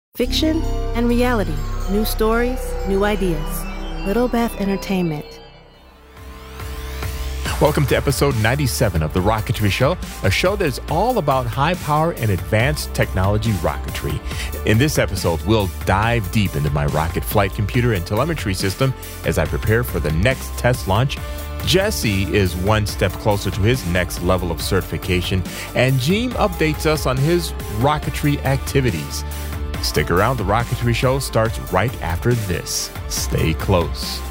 Fiction and reality. New stories, new ideas. Little Beth Entertainment. Welcome to episode 97 of The Rocketry Show, a show that is all about high power and advanced technology rocketry. In this episode, we'll dive deep into my rocket flight computer and telemetry system as I prepare for the next test launch. Jesse is one step closer to his next level of certification, and Jeem updates us on his rocketry activities. Stick around, The Rocketry Show starts right after this. Stay close.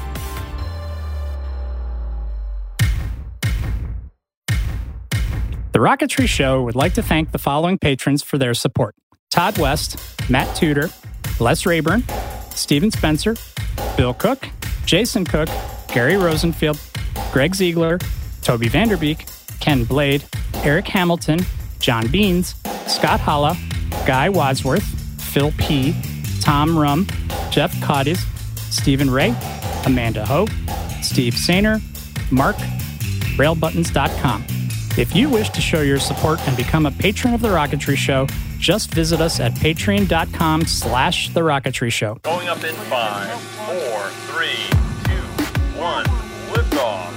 The Rocketry Show would like to thank the following patrons for their support: Todd West, Matt Tudor, Les Rayburn, Steven Spencer, Bill Cook, Jason Cook, Gary Rosenfield, Greg Ziegler, Toby Vanderbeek, Ken Blade, Eric Hamilton, John Beans, Scott Holla, Guy Wadsworth, Phil P., Tom Rum, Jeff Cotties, Stephen Ray, Amanda Ho, Steve Sainer, Mark, railbuttons.com. If you wish to show your support and become a patron of The Rocketry Show, just visit us at patreon.com/The Rocketry Show. Going up in 5, 4, 3, 2, 1, liftoff.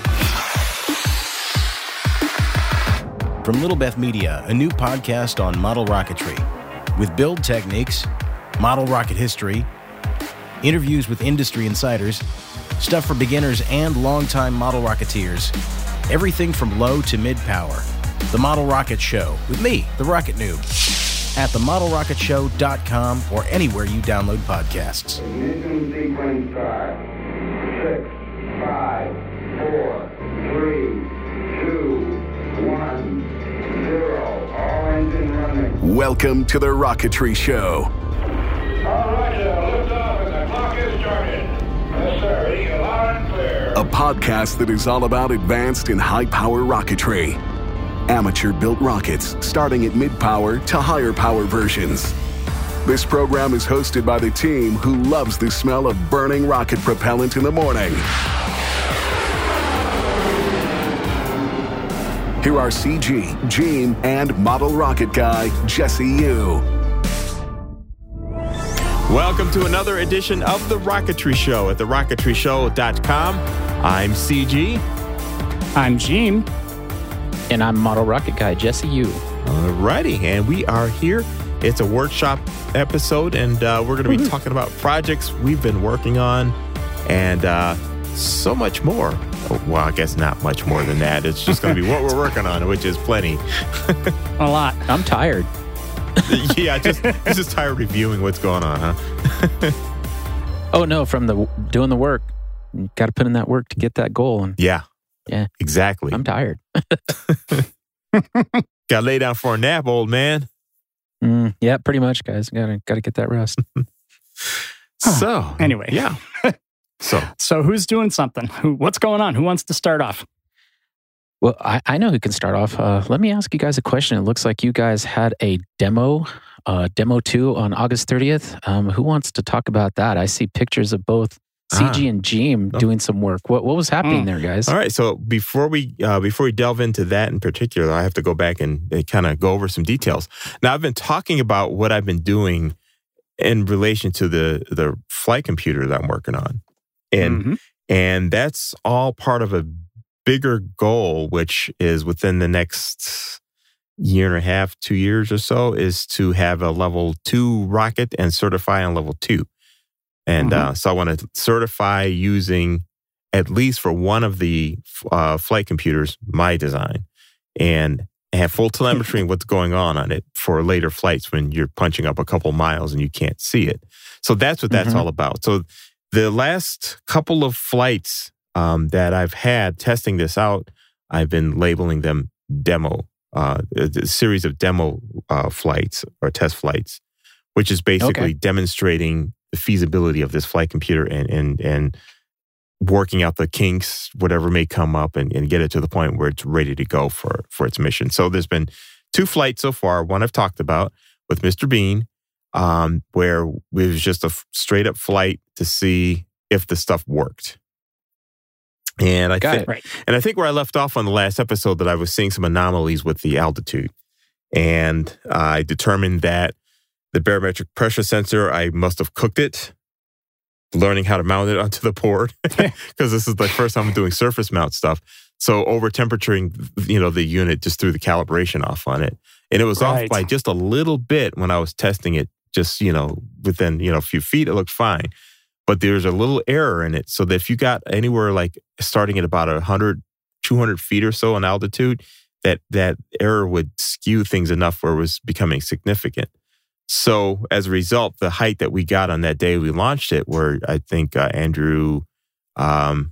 From Little Beth Media, a new podcast on model rocketry, with build techniques, model rocket history, interviews with industry insiders, stuff for beginners and longtime model rocketeers, everything from low to mid-power. The Model Rocket Show, with me, the Rocket Noob, at themodelrocketshow.com or anywhere you download podcasts. Ignition sequence start. 6, 5, 4, 3, 2, 1, 0. All engine running. Welcome to the Rocketry Show. All right, liftoff and the clock is started. Yes, sir. Reading loud and clear. A podcast that is all about advanced and high-power rocketry. Amateur-built rockets, starting at mid-power to higher-power versions. This program is hosted by the team who loves the smell of burning rocket propellant in the morning. Here are CG, Jeem, and model rocket guy, Jesse Yu. Welcome to another edition of The Rocketry Show at therocketryshow.com. I'm CG. I'm Jeem. And I'm model rocket guy, Jesse Yu. Alrighty, and we are here. It's a workshop episode, and we're going to be talking about projects we've been working on and so much more. Well, I guess not much more than that. It's just going to be what we're working on, which is plenty. A lot. I'm tired. Yeah, just tired reviewing what's going on, huh? Oh, no, from doing the work. You got to put in that work to get that goal. And Yeah, exactly. I'm tired. Got to lay down for a nap, old man. Yeah, pretty much, guys. Got to get that rest. So, Anyway. Yeah. So who's doing something? What's going on? Who wants to start off? Well, I know who can start off. Let me ask you guys a question. It looks like you guys had a demo 2 on August 30th. Who wants to talk about that? I see pictures of both CG and Jeem doing some work. What was happening there, guys? All right. So before we delve into that in particular, I have to go back and kind of go over some details. Now, I've been talking about what I've been doing in relation to the flight computer that I'm working on. And that's all part of a bigger goal, which is within the next year and a half, 2 years or so, is to have a level 2 rocket and certify on level 2. And so I want to certify using, at least for one of the flight computers, my design, and have full telemetry and what's going on it for later flights when you're punching up a couple miles and you can't see it. So that's what that's all about. So the last couple of flights that I've had testing this out, I've been labeling them demo, a series of demo flights or test flights, which is basically demonstrating the feasibility of this flight computer and working out the kinks, whatever may come up, and get it to the point where it's ready to go for its mission. So there's been 2 flights so far. One I've talked about with Mr. Bean, where it was just a straight up flight to see if the stuff worked. And I think where I left off on the last episode that I was seeing some anomalies with the altitude. And I determined that The barometric pressure sensor, I must have cooked it, learning how to mount it onto the board, because this is the first time I'm doing surface mount stuff. So over temperaturing, the unit just threw the calibration off on it. And it was off by just a little bit when I was testing it, just, within, a few feet, it looked fine. But there's a little error in it. So that if you got anywhere like starting at about 100, 200 feet or so in altitude, that error would skew things enough where it was becoming significant. So as a result, the height that we got on that day we launched it, where I think Andrew I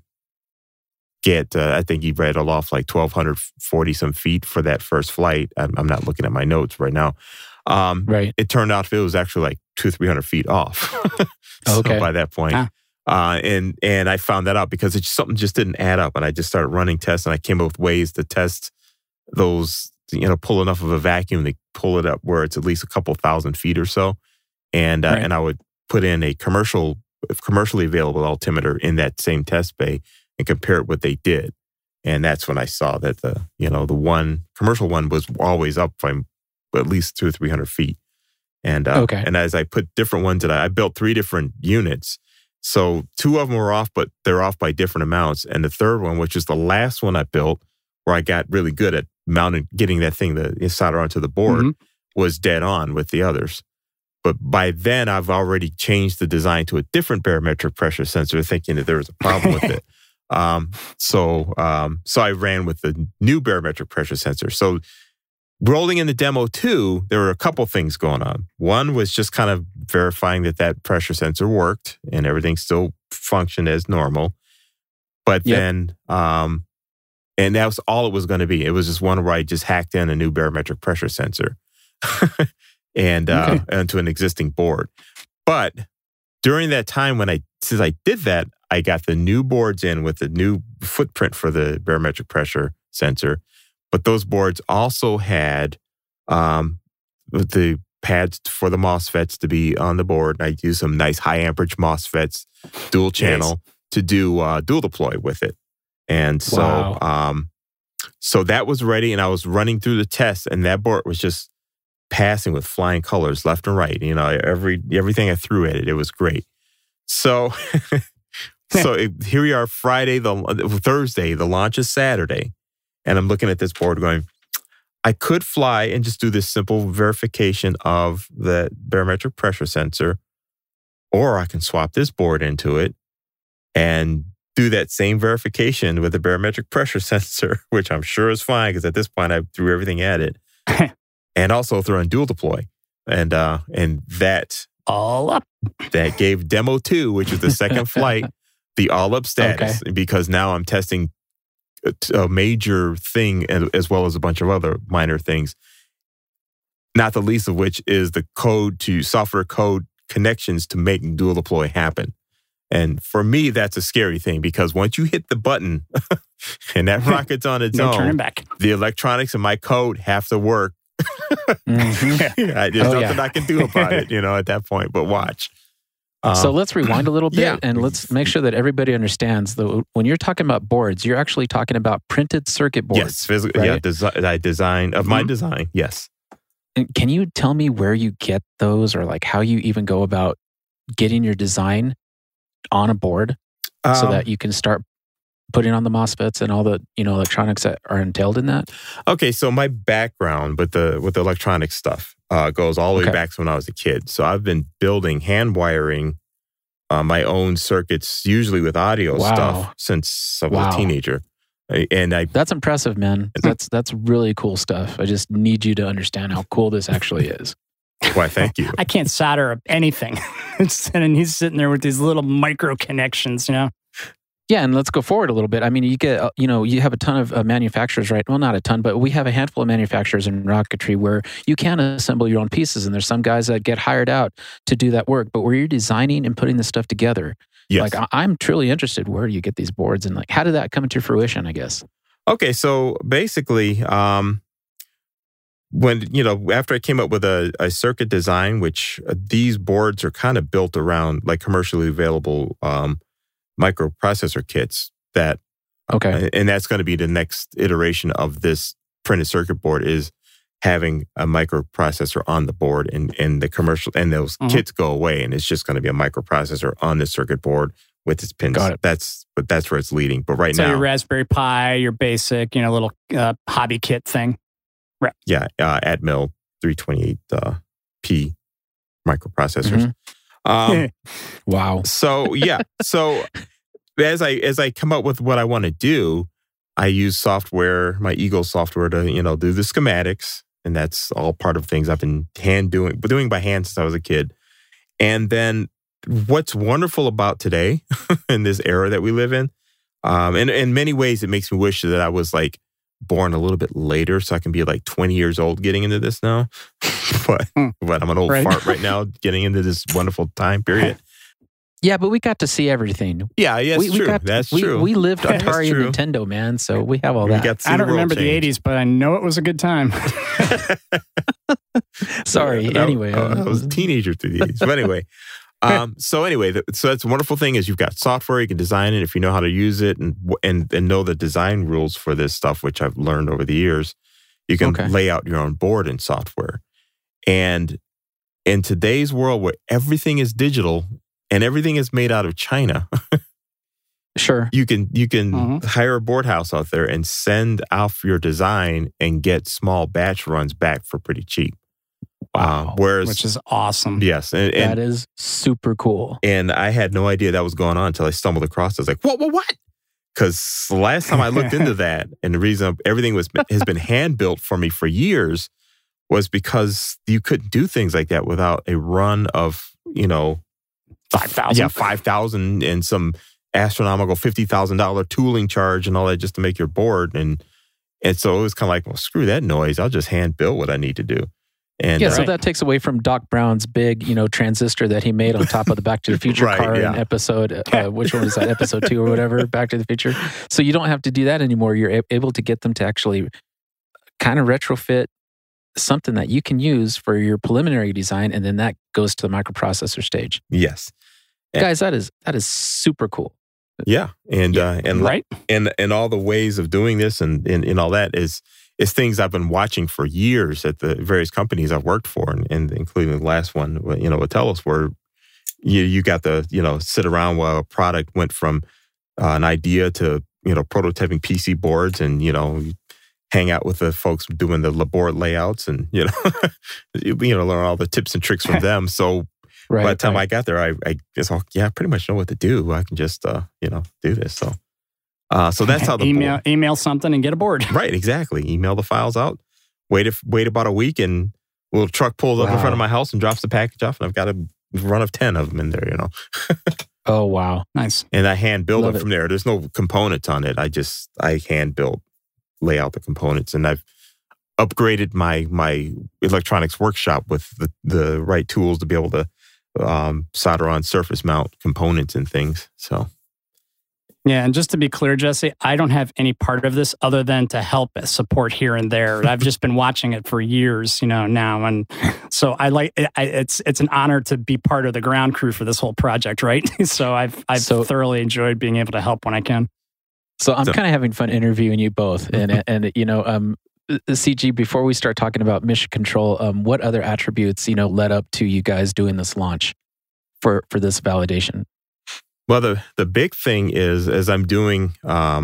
think he rattled off like 1,240 some feet for that first flight. I'm not looking at my notes right now. Right. It turned out it was actually like 200-300 feet off. So by that point. And I found that out because something just didn't add up. And I just started running tests, and I came up with ways to test those, pull enough of a vacuum to pull it up where it's at least a couple thousand feet or so. And I would put in a commercially available altimeter in that same test bay and compare it what they did. And that's when I saw that the one commercial one was always up from at least 200 or 300 feet. And and as I put different ones I built 3 different units. So 2 of them were off, but they're off by different amounts. And the third one, which is the last one I built, where I got really good at getting that thing to solder onto the board, was dead on with the others. But by then, I've already changed the design to a different barometric pressure sensor, thinking that there was a problem with it. So I ran with the new barometric pressure sensor. So rolling in the demo 2, there were a couple things going on. One was just kind of verifying that pressure sensor worked and everything still functioned as normal. But then, and that was all it was going to be. It was just one where I just hacked in a new barometric pressure sensor and onto an existing board. But during that time since I did that, I got the new boards in with the new footprint for the barometric pressure sensor. But those boards also had the pads for the MOSFETs to be on the board. I used some nice high amperage MOSFETs, dual channel, to do dual deploy with it. And so so that was ready, and I was running through the tests, and that board was just passing with flying colors left and right. Everything I threw at it, it was great. So here we are, Thursday, the launch is Saturday. And I'm looking at this board going, I could fly and just do this simple verification of the barometric pressure sensor, or I can swap this board into it and do that same verification with the barometric pressure sensor, which I'm sure is fine because at this point I threw everything at it, and also throw in dual deploy. And that all up. That gave demo 2, which is the second flight, the all up status, because now I'm testing a major thing as well as a bunch of other minor things, not the least of which is the software code connections to make dual deploy happen. And for me, that's a scary thing because once you hit the button and that rocket's on its own, turning back. The electronics and my code have to work. There's nothing I can do about it, at that point, but watch. So let's rewind a little bit and let's make sure that everybody understands that when you're talking about boards, you're actually talking about printed circuit boards. Yes, physically, right? My design, yes. And can you tell me where you get those, or like how you even go about getting your design on a board so that you can start putting on the MOSFETs and all the electronics that are entailed in that? Okay, so my background with the electronic stuff goes all the way back to when I was a kid. So I've been building, hand wiring my own circuits, usually with audio stuff, since I was a teenager. And that's impressive, man. That's really cool stuff. I just need you to understand how cool this actually is. Why, thank you. I can't solder up anything. And he's sitting there with these little micro connections, Yeah, and let's go forward a little bit. I mean, you get, you have a ton of manufacturers, right? Well, not a ton, but we have a handful of manufacturers in rocketry where you can assemble your own pieces, and there's some guys that get hired out to do that work. But where you're designing and putting this stuff together, like I'm truly interested. Where do you get these boards, and like how did that come into fruition? I guess. Okay, so basically, when after I came up with a circuit design, which these boards are kind of built around like commercially available microprocessor kits and that's going to be the next iteration of this printed circuit board, is having a microprocessor on the board and the commercial and those kits go away, and it's just going to be a microprocessor on the circuit board with its pins. Got it. That's where it's leading. But right so now, your Raspberry Pi, your basic, little hobby kit thing. Right. Yeah, Atmel 328P microprocessors. Wow. So yeah, so as I come up with what I want to do, I use software, my Eagle software, to do the schematics, and that's all part of things I've been doing by hand since I was a kid. And then what's wonderful about today in this era that we live in, and in many ways, it makes me wish that I was like born a little bit later, so I can be like 20 years old getting into this now. but I'm an old fart right now, getting into this wonderful time period. Yeah, but we got to see everything. Yeah, that's true. We lived Atari and Nintendo, man, so we have all that. I don't remember the 80s, but I know it was a good time. Sorry, anyway. I was a teenager through the 80s. But anyway, so that's a wonderful thing is you've got software, you can design it if you know how to use it and know the design rules for this stuff, which I've learned over the years. You can lay out your own board in software. And in today's world where everything is digital and everything is made out of China, sure, you can hire a board house out there and send off your design and get small batch runs back for pretty cheap. Wow. Which is awesome. Yes. And that is super cool. And I had no idea that was going on until I stumbled across it. I was like, what? Because the last time I looked into that, and the reason everything has been hand built for me for years was because you couldn't do things like that without a run of, 5,000. Yeah, 5,000 and some astronomical $50,000 tooling charge and all that just to make your board. And so it was kind of like, well, screw that noise. I'll just hand build what I need to do. And, so that takes away from Doc Brown's big, transistor that he made on top of the Back to the Future car in episode, which one was that, episode 2 or whatever, Back to the Future. So you don't have to do that anymore. You're able to get them to actually kind of retrofit something that you can use for your preliminary design, and then that goes to the microprocessor stage. Yes. Guys, that is super cool. Yeah. And all the ways of doing this and all that is things I've been watching for years at the various companies I've worked for, and including the last one, with Telos, where you got to, sit around while a product went from an idea to, prototyping PC boards and, hang out with the folks doing the board layouts and, learn all the tips and tricks from them. So by the time I got there, I guess, I pretty much know what to do. I can just, do this. So that's how the email something and get a board. Right, exactly. Email the files out. Wait about a week, and a little truck pulls up in front of my house and drops the package off, and I've got a run of 10 of them in there. Oh wow, nice. And I hand build it from there. There's no components on it. I hand build, lay out the components, and I've upgraded my electronics workshop with the right tools to be able to solder on surface mount components and things. So. Yeah, and just to be clear, Jesse, I don't have any part of this other than to help support here and there. I've just been watching it for years, now, and so I like it. It's an honor to be part of the ground crew for this whole project, right? So I've thoroughly enjoyed being able to help when I can. So I'm kind of having fun interviewing you both, and CG. Before we start talking about mission control, what other attributes led up to you guys doing this launch for this validation? Well, the big thing is, as I'm doing,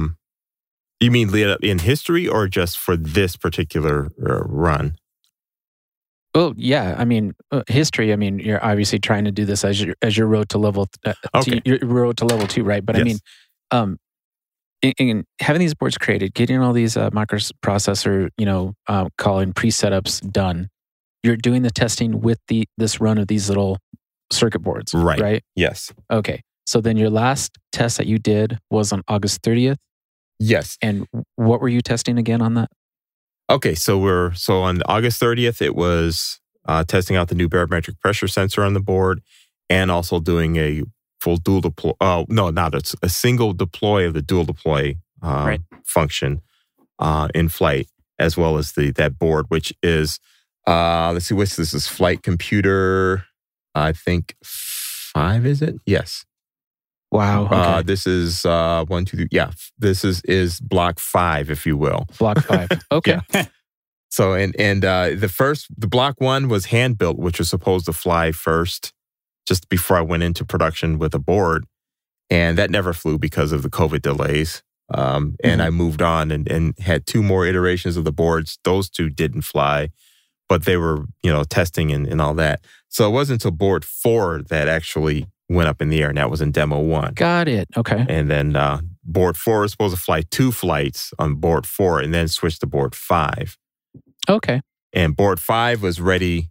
you mean lead up in history or just for this particular run? Well, yeah. I mean, history. I mean, you're obviously trying to do this as your road to level, your road to level 2, right? But yes. I mean, in having these boards created, getting all these microprocessor, calling pre-setups done, you're doing the testing with this run of these little circuit boards, right? Yes. Okay. So then your last test that you did was on August 30th? Yes. And what were you testing again on that? Okay, so on August 30th, it was testing out the new barometric pressure sensor on the board and also doing a full dual deploy. A single deploy of the dual deploy function in flight, as well as that board, which is, let's see, this is Flight Computer, I think 5, is it? Yes. Wow. Okay. This is 1, 2, 3. Yeah, this is block 5, if you will. Block 5. Okay. Yeah. So, the Block 1 was hand built, which was supposed to fly first, just before I went into production with a board. And that never flew because of the COVID delays. And I moved on and had 2 more iterations of the boards. Those 2 didn't fly, but they were, testing and all that. So it wasn't until board 4 that actually went up in the air, and that was in demo 1. Got it. Okay. And then board 4 was supposed to fly 2 flights on board 4 and then switch to board 5. Okay. And board 5 was ready,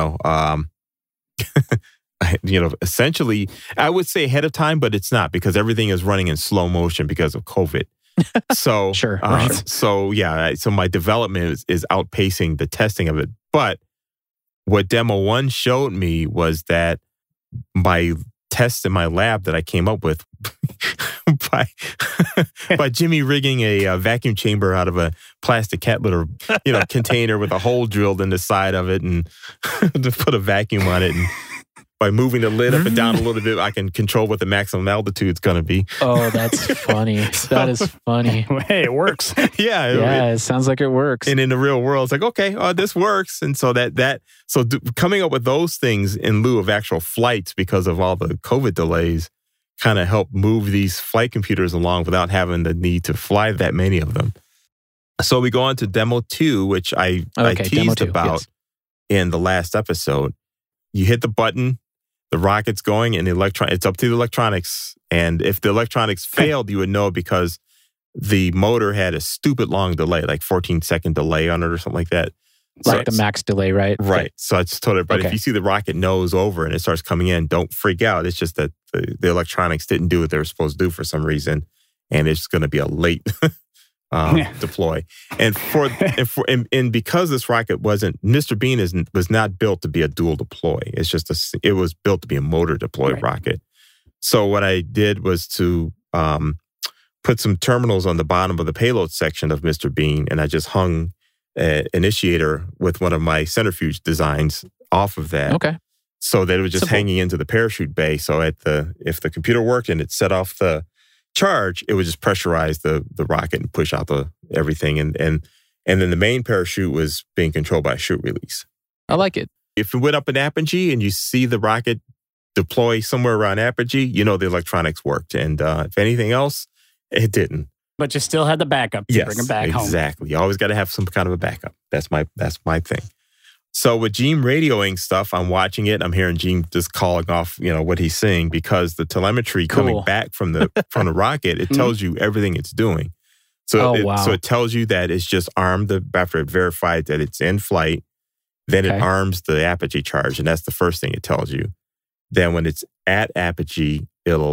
essentially, I would say ahead of time, but it's not because everything is running in slow motion because of COVID. So, Sure. Right. So my development is outpacing the testing of it. But what demo 1 showed me was that my test in my lab that I came up with by Jimmy rigging a vacuum chamber out of a plastic cat litter, container with a hole drilled in the side of it and to put a vacuum on it. And by moving the lid up and down a little bit, I can control what the maximum altitude's going to be. Oh, that's funny. That is funny. Hey, it works. It sounds like it works. And in the real world, it's like, okay, this works. And so coming up with those things in lieu of actual flights because of all the COVID delays kind of helped move these flight computers along without having the need to fly that many of them. So we go on to demo 2, which I teased about in the last episode. You hit the button, the rocket's going, and it's up to the electronics. And if the electronics failed, you would know because the motor had a stupid long delay, like 14-second delay on it or something like that. Like the max delay, right? Right. So I just told everybody, if you see the rocket nose over and it starts coming in, don't freak out. It's just that the electronics didn't do what they were supposed to do for some reason, and it's going to be a late deploy. And because this rocket Mr. Bean was not built to be a dual deploy. It's just it was built to be a motor deploy rocket. So what I did was to put some terminals on the bottom of the payload section of Mr. Bean, and I just hung an initiator with one of my centrifuge designs off of that. Okay. So that it was just hanging into the parachute bay. So if the computer worked and it set off the charge, it would just pressurize the rocket and push out everything. And then the main parachute was being controlled by a chute release. I like it. If you went up in apogee and you see the rocket deploy somewhere around apogee, the electronics worked. And if anything else, it didn't. But you still had the backup to bring it back home. Exactly. You always got to have some kind of a backup. That's my thing. So with Gene radioing stuff, I'm watching it. I'm hearing Gene just calling off, what he's saying because the telemetry coming back from the rocket, it tells you everything it's doing. So it tells you that it's just armed after it verified that it's in flight. Then it arms the apogee charge, and that's the first thing it tells you. Then when it's at apogee,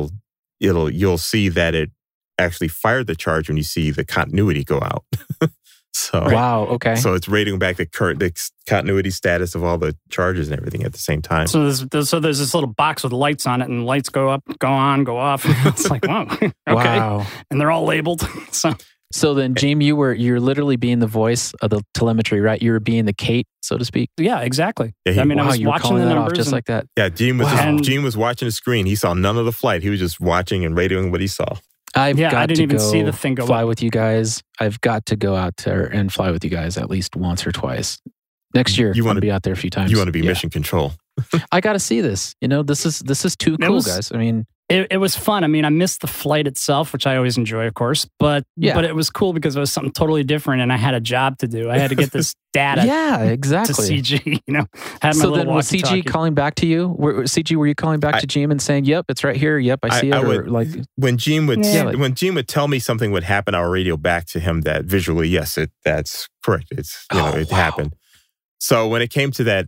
you'll see that it actually fired the charge when you see the continuity go out. So it's radioing back the continuity status of all the charges and everything at the same time. So there's this little box with lights on it, and lights go up, go on, go off. It's like, wow, okay. Wow. And they're all labeled. So then, Jim, you're literally being the voice of the telemetry, right? You were being the Kate, so to speak. Yeah, exactly. Yeah, I was watching the numbers just like that. Yeah, Gene was watching the screen. He saw none of the flight. He was just watching and radioing what he saw. I didn't even see the thing go fly up. with you guys. I've got to go out there and fly with you guys at least once or twice. Next year, you want to be out there a few times. You want to be mission control. I got to see this. This is too cool, guys. I mean, it was fun. I mean, I missed the flight itself, which I always enjoy, of course. But it was cool because it was something totally different, and I had a job to do. I had to get this data. Exactly. To CG. Had my so then, was CG calling back to you? Were you calling back to Jim and saying, "Yep, it's right here. Yep, I see it." When Jim would tell me something would happen, I would radio back to him that visually, yes, that's correct. It's it happened. So when it came to that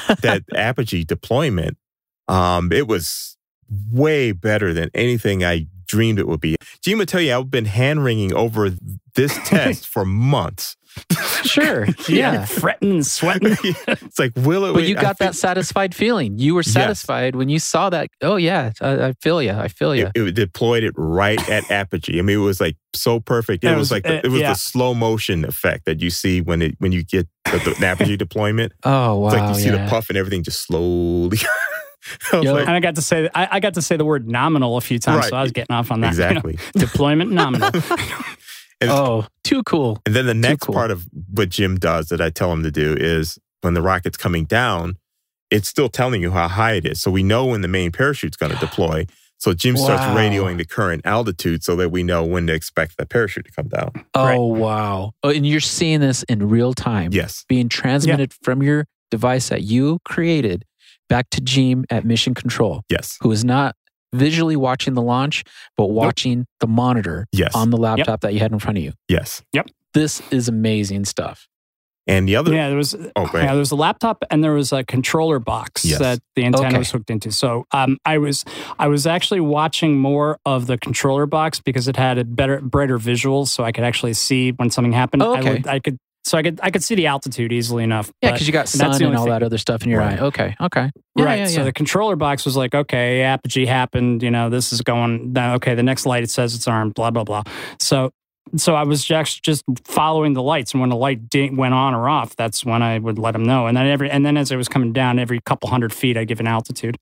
apogee deployment, it was way better than anything I dreamed it would be. Gene would tell you I've been hand-wringing over this test for months. Sure. Yeah. Fretting and sweating. It's like, But you got that satisfied feeling. You were satisfied when you saw that. Oh, yeah. I feel you. It deployed it right at apogee. I mean, it was like so perfect. It was like the slow motion effect that you see when you get the apogee deployment. Oh, wow. It's like you see the puff and everything just slowly... And I got to say the word nominal a few times, so I was getting off on that. Exactly. Deployment nominal. And, too cool. And then the next part of what Jim does that I tell him to do is when the rocket's coming down, it's still telling you how high it is. So we know when the main parachute's going to deploy. So Jim starts radioing the current altitude so that we know when to expect the parachute to come down. Oh, wow. Oh, and you're seeing this in real time. Yes. Being transmitted from your device that you created back to Jim at Mission Control. Yes. Who is not visually watching the launch, but watching the monitor on the laptop that you had in front of you. Yes. Yep. This is amazing stuff. And the other... there was a laptop and there was a controller box that the antenna was hooked into. So I was actually watching more of the controller box because it had a brighter visuals, so I could actually see when something happened. I could see the altitude easily enough. Yeah, because you got sun and all that other stuff in your eye. Okay. Yeah, So the controller box was like, okay, apogee happened. This is going down. Okay, the next light, it says it's armed, blah, blah, blah. So I was just following the lights, and when the light went on or off, that's when I would let them know. And then as it was coming down, every couple hundred feet, I give an altitude.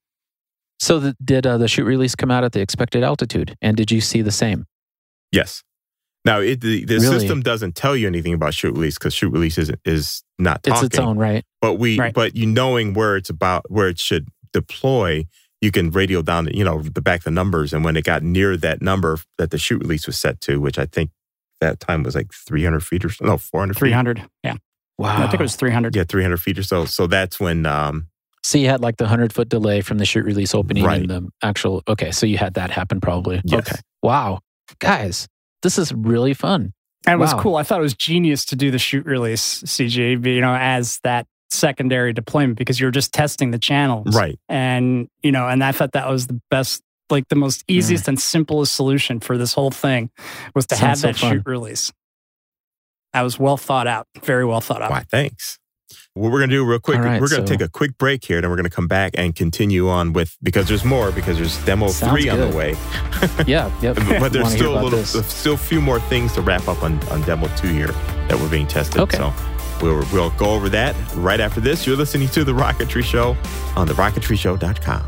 So did the shoot release come out at the expected altitude? And did you see the same? Yes. Now the system doesn't tell you anything about shoot release because shoot release is not talking. It's its own, right? But but knowing where it should deploy, you can radio down the numbers, and when it got near that number that the shoot release was set to, which I think that time was like 300 feet or so. No, 400 feet. 300, yeah. Wow. I think it was 300. Yeah, 300 feet or so. So that's when... so you had like the 100-foot delay from the shoot release opening and the actual... Okay, so you had that happen probably. Yes. Okay. Wow. Guys, this is really fun. And it was cool. I thought it was genius to do the shoot release, CG, as that secondary deployment because you're just testing the channels. Right. And, and I thought that was the best... Like the most easiest and simplest solution for this whole thing was to have that shoot release. That was well thought out, very well thought out. Why, thanks. What we're going to do real quick, we're going to take a quick break here, then we're going to come back and continue on because there's demo 3 on the way. Yeah. But there's still a few more things to wrap up on demo 2 here that we're being tested. Okay. So we'll go over that right after this. You're listening to The Rocketry Show on therocketry.com.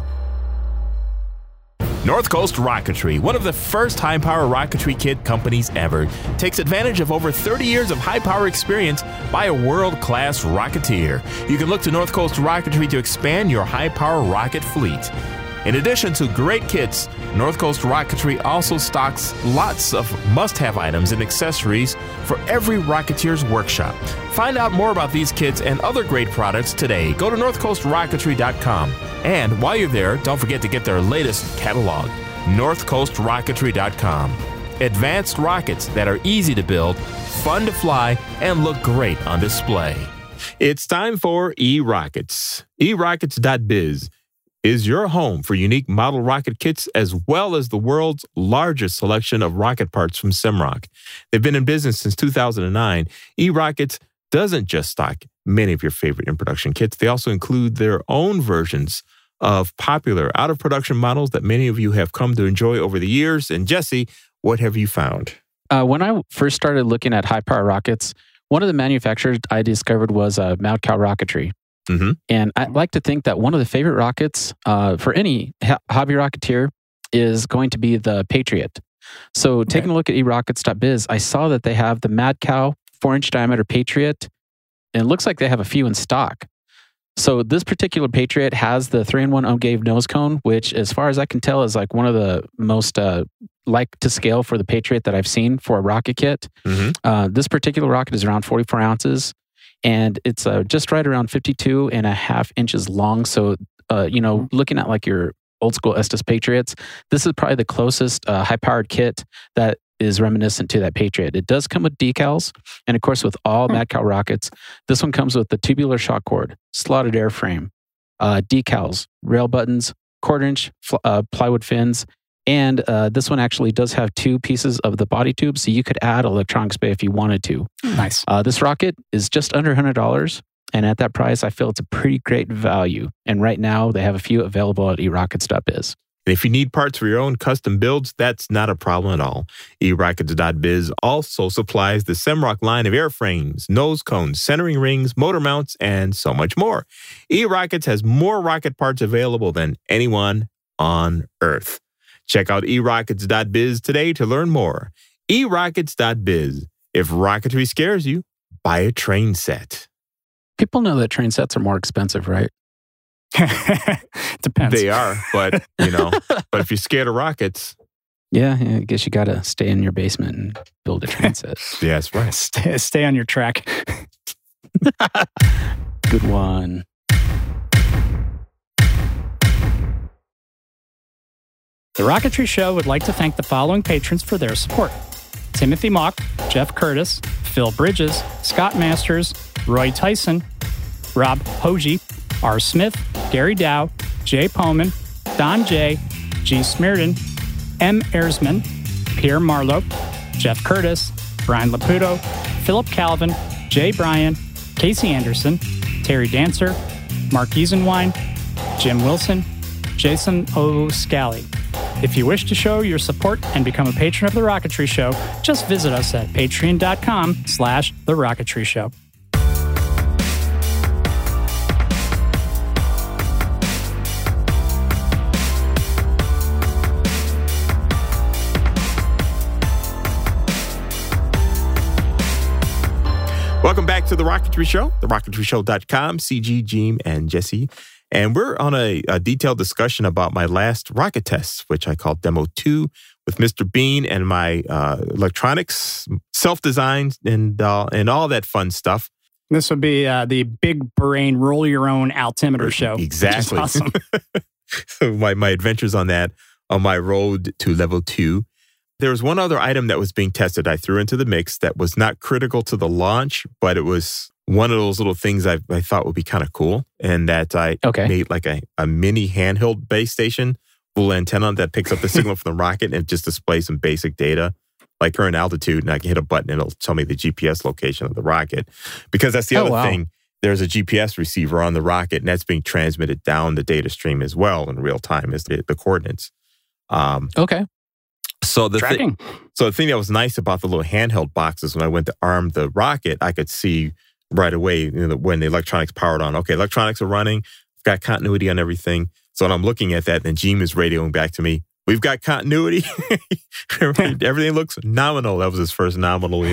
North Coast Rocketry, one of the first high-power rocketry kit companies ever, takes advantage of over 30 years of high-power experience by a world-class rocketeer. You can look to North Coast Rocketry to expand your high-power rocket fleet. In addition to great kits, North Coast Rocketry also stocks lots of must-have items and accessories for every rocketeer's workshop. Find out more about these kits and other great products today. Go to northcoastrocketry.com. And while you're there, don't forget to get their latest catalog, northcoastrocketry.com. Advanced rockets that are easy to build, fun to fly, and look great on display. It's time for eRockets. eRockets.biz is your home for unique model rocket kits as well as the world's largest selection of rocket parts from Simrock. They've been in business since 2009. eRockets doesn't just stock many of your favorite in-production kits. They also include their own versions of popular out-of-production models that many of you have come to enjoy over the years. And Jesse, what have you found? When I first started looking at high-power rockets, one of the manufacturers I discovered was Mad Cow Rocketry. Mm-hmm. And I like to think that one of the favorite rockets for any hobby rocketeer is going to be the Patriot. So taking a look at eRockets.biz, I saw that they have the Mad Cow 4-inch diameter Patriot, and it looks like they have a few in stock. So this particular Patriot has the 3-in-1 Ungave nose cone, which as far as I can tell is like one of the most like to scale for the Patriot that I've seen for a rocket kit. Mm-hmm. This particular rocket is around 44 ounces. And it's just right around 52.5 inches long. So, looking at like your old school Estes Patriots, this is probably the closest high-powered kit that is reminiscent to that Patriot. It does come with decals. And of course, with all Mad Cow rockets, this one comes with the tubular shock cord, slotted airframe, decals, rail buttons, 1/4-inch plywood fins. And this one actually does have 2 pieces of the body tube, so you could add electronics bay if you wanted to. Nice. This rocket is just under $100, and at that price, I feel it's a pretty great value. And right now, they have a few available at eRockets.biz. And if you need parts for your own custom builds, that's not a problem at all. eRockets.biz also supplies the Simrock line of airframes, nose cones, centering rings, motor mounts, and so much more. eRockets has more rocket parts available than anyone on Earth. Check out eRockets.biz today to learn more. erockets.biz. If rocketry scares you, buy a train set. People know that train sets are more expensive, right? Depends. They are, but but if you're scared of rockets, Yeah, I guess you got to stay in your basement and build a train set. yeah, that's right. Stay on your track. Good one. The Rocketry Show would like to thank the following patrons for their support: Timothy Mock, Jeff Curtis, Phil Bridges, Scott Masters, Roy Tyson, Rob Hoji, R. Smith, Gary Dow, Jay Poman, Don J., G. Smearden, M. Erzman, Pierre Marlowe, Jeff Curtis, Brian Laputo, Philip Calvin, Jay Bryan, Casey Anderson, Terry Dancer, Mark Giesenwein, Jim Wilson, Jason O'Scally. If you wish to show your support and become a patron of The Rocketry Show, just visit us at patreon.com/The Rocketry Show. Welcome back to The Rocketry Show, therocketryshow.com, CG, Jeem, and Jesse. And we're on a detailed discussion about my last rocket tests, which I call Demo 2, with Mr. Bean and my electronics, self-designed, and all that fun stuff. This would be the big brain roll your own altimeter show. Exactly. Which is awesome. So my adventures on that, on my road to level 2. There was one other item that was being tested I threw into the mix that was not critical to the launch, but it was one of those little things I thought would be kind of cool, and that I made like a mini handheld base station, full antenna that picks up the signal from the rocket and just displays some basic data, like current altitude, and I can hit a button and it'll tell me the GPS location of the rocket. Because that's the other thing. There's a GPS receiver on the rocket, and that's being transmitted down the data stream as well in real time as the coordinates. Okay. So the thing that was nice about the little handheld boxes, when I went to arm the rocket, I could see right away when the electronics powered on. Okay, electronics are running. I've got continuity on everything. So when I'm looking at that, then Jeem is radioing back to me, we've got continuity. Everything looks nominal. That was his first nominal,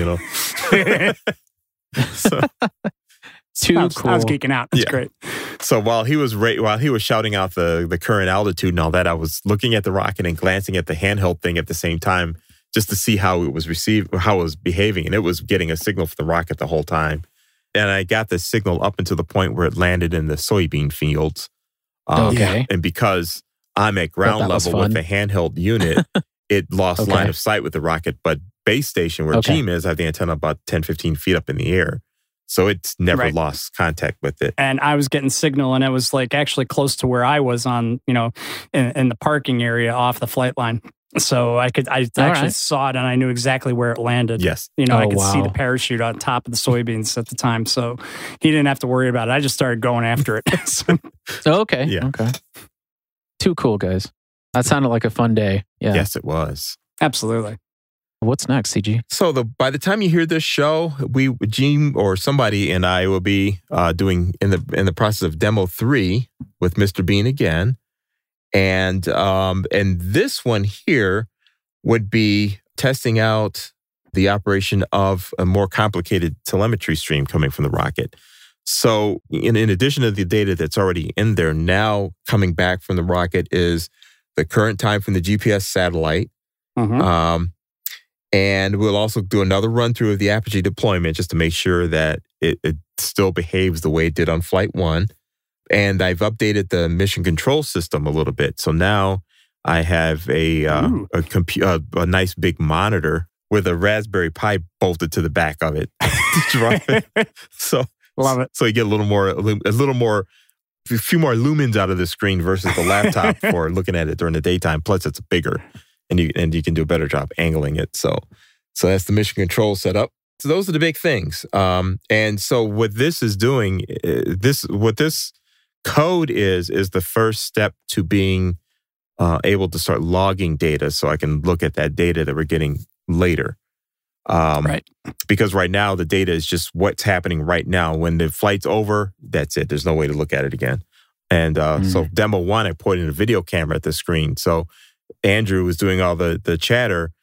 So, Too cool. I was geeking out. That's great. So while he was shouting out the current altitude and all that, I was looking at the rocket and glancing at the handheld thing at the same time, just to see how it was received, how it was behaving, and it was getting a signal from the rocket the whole time. And I got the signal up until the point where it landed in the soybean fields. And because I'm at ground level with the handheld unit, it lost line of sight with the rocket. But base station where Jeem is, I have the antenna about 10, 15 feet up in the air. So it's never lost contact with it. And I was getting signal, and it was like actually close to where I was on, in the parking area off the flight line. So I actually saw it, and I knew exactly where it landed. Yes. I could see the parachute on top of the soybeans at the time. So he didn't have to worry about it. I just started going after it. Okay. Yeah. Okay. Too cool, guys. That sounded like a fun day. Yeah. Yes, it was. Absolutely. What's next, CG? So by the time you hear this show, Jeem or somebody and I will be doing in the process of Demo 3 with Mr. Bean again. And this one here would be testing out the operation of a more complicated telemetry stream coming from the rocket. So in addition to the data that's already in there, now coming back from the rocket is the current time from the GPS satellite. Mm-hmm. And we'll also do another run through of the Apogee deployment just to make sure that it still behaves the way it did on Flight 1. And I've updated the mission control system a little bit. So now I have a nice big monitor with a Raspberry Pi bolted to the back of it. So love it. So you get a few more lumens out of the screen versus the laptop for looking at it during the daytime. Plus, it's bigger, and you can do a better job angling it. So that's the mission control setup. So those are the big things. And so what this is doing, what this code is the first step to being able to start logging data, so I can look at that data that we're getting later. Right. Because right now the data is just what's happening right now. When the flight's over, that's it. There's no way to look at it again. And so Demo 1, I pointed a video camera at the screen. So Andrew was doing all the chatter.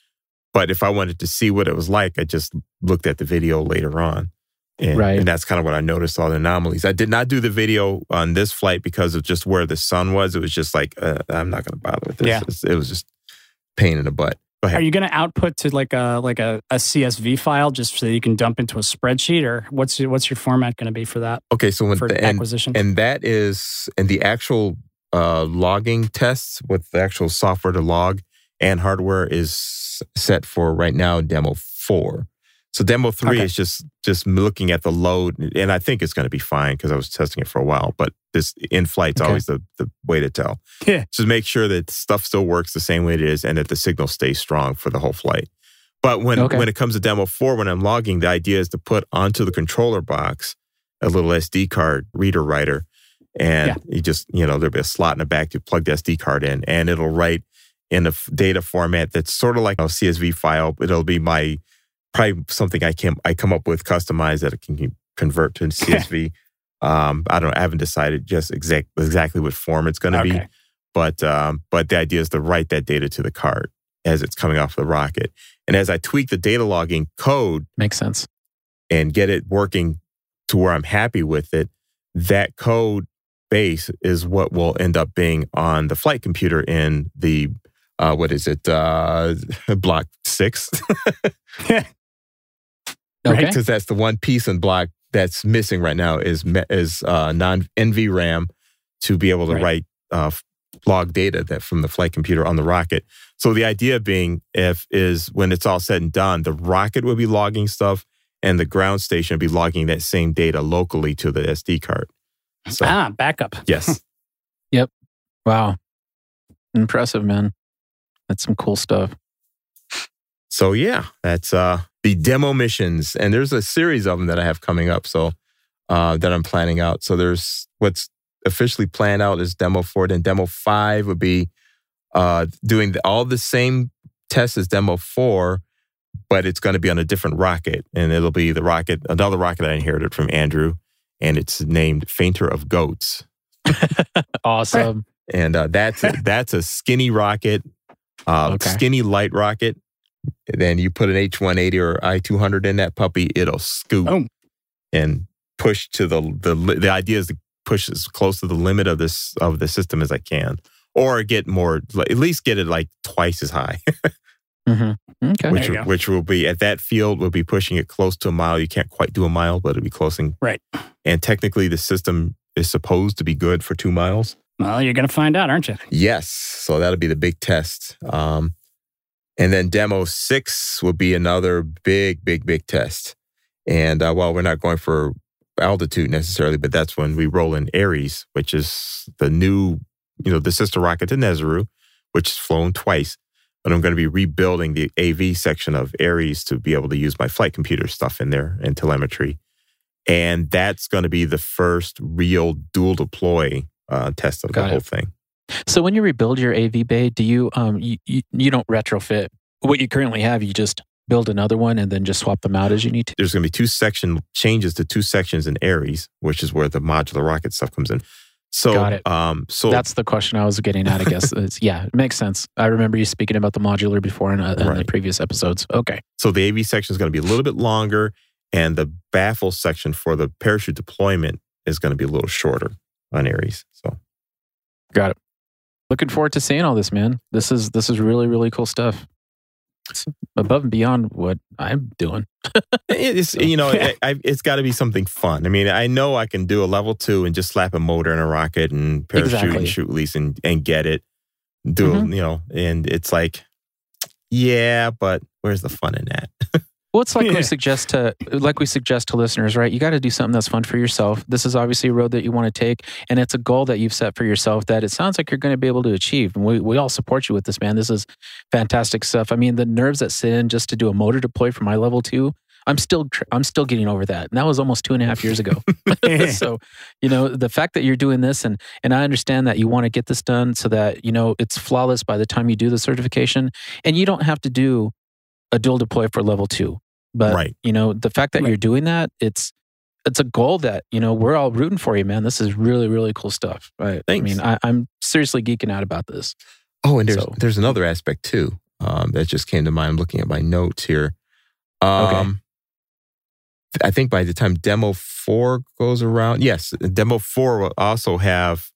But if I wanted to see what it was like, I just looked at the video later on. And that's kind of what I noticed, all the anomalies. I did not do the video on this flight because of just where the sun was. It was just like, I'm not going to bother with this. Yeah. It was just pain in the butt. Go ahead. Are you going to output to like a CSV file just so you can dump into a spreadsheet, or what's your format going to be for that? Okay, so for acquisition, and that is in the actual logging tests with the actual software to log and hardware is set for right now demo 4. So demo 3 is just looking at the load, and I think it's going to be fine because I was testing it for a while. But this in-flight's always the way to tell. Yeah. Just make sure that stuff still works the same way it is and that the signal stays strong for the whole flight. But when it comes to demo 4, when I'm logging, the idea is to put onto the controller box a little SD card reader writer. And you just, there'll be a slot in the back to plug the SD card in, and it'll write in a data format that's sort of like a CSV file. It'll be probably something I come up with customized that it can convert to CSV. I don't know. I haven't decided just exactly what form it's going to be, but the idea is to write that data to the card as it's coming off the rocket. And as I tweak the data logging code, makes sense, and get it working to where I'm happy with it, that code base is what will end up being on the flight computer in the block 6. Okay. Because that's the one piece in block that's missing right now is non-NVRAM to be able to write log data from the flight computer on the rocket. So the idea being is when it's all said and done, the rocket will be logging stuff and the ground station will be logging that same data locally to the SD card. So, backup. Yes. Yep. Wow. Impressive, man. That's some cool stuff. So yeah, that's the demo missions. And there's a series of them that I have coming up. So that I'm planning out. So there's what's officially planned out is demo 4. Then demo 5 would be doing all the same tests as demo 4, but it's going to be on a different rocket. And it'll be another rocket I inherited from Andrew. And it's named Fainter of Goats. Awesome. And that's a skinny rocket, skinny light rocket. Then you put an H-180 or I-200 in that puppy, it'll scoot and push to the idea is to push as close to the limit of the system as I can, or get more, at least get it like twice as high. Mm-hmm. Okay. Which will be at that field, we'll be pushing it close to a mile. You can't quite do a mile, but it'll be close. Right. And technically the system is supposed to be good for 2 miles. Well, you're going to find out, aren't you? Yes. So that'll be the big test. And then demo 6 will be another big test. And while we're not going for altitude necessarily, but that's when we roll in Ares, which is the new, the sister rocket to Nezero, which has flown twice. But I'm going to be rebuilding the AV section of Ares to be able to use my flight computer stuff in there and telemetry. And that's going to be the first real dual deploy test of the whole thing. So when you rebuild your AV bay, do you you don't retrofit what you currently have? You just build another one and then just swap them out as you need to? There's going to be changes to 2 sections in Ares, which is where the modular rocket stuff comes in. So, got it. So that's the question I was getting at, I guess. It makes sense. I remember you speaking about the modular before in the previous episodes. Okay. So the AV section is going to be a little bit longer, and the baffle section for the parachute deployment is going to be a little shorter on Ares. So, got it. Looking forward to seeing all this, man. This is really, really cool stuff. It's above and beyond what I'm doing. It's it's got to be something fun. I mean, I know I can do a level 2 and just slap a motor in a rocket and parachute and shoot release and get it. And it's like, yeah, but where's the fun in that? Well, it's like we suggest to listeners, right? You got to do something that's fun for yourself. This is obviously a road that you want to take, and it's a goal that you've set for yourself that it sounds like you're going to be able to achieve. And we all support you with this, man. This is fantastic stuff. I mean, the nerves that sit in just to do a motor deploy for my level 2, I'm still getting over that. And that was almost 2.5 years ago. So, the fact that you're doing this, and I understand that you want to get this done so that, it's flawless by the time you do the certification, and you don't have to do a dual deploy for level 2. But, the fact that you're doing that, it's a goal that, we're all rooting for you, man. This is really, really cool stuff. Right? Thanks. I mean, I'm seriously geeking out about this. Oh, and there's another aspect too. That just came to mind looking at my notes here. Okay. I think by the time Demo 4 goes around, yes, Demo 4 will also have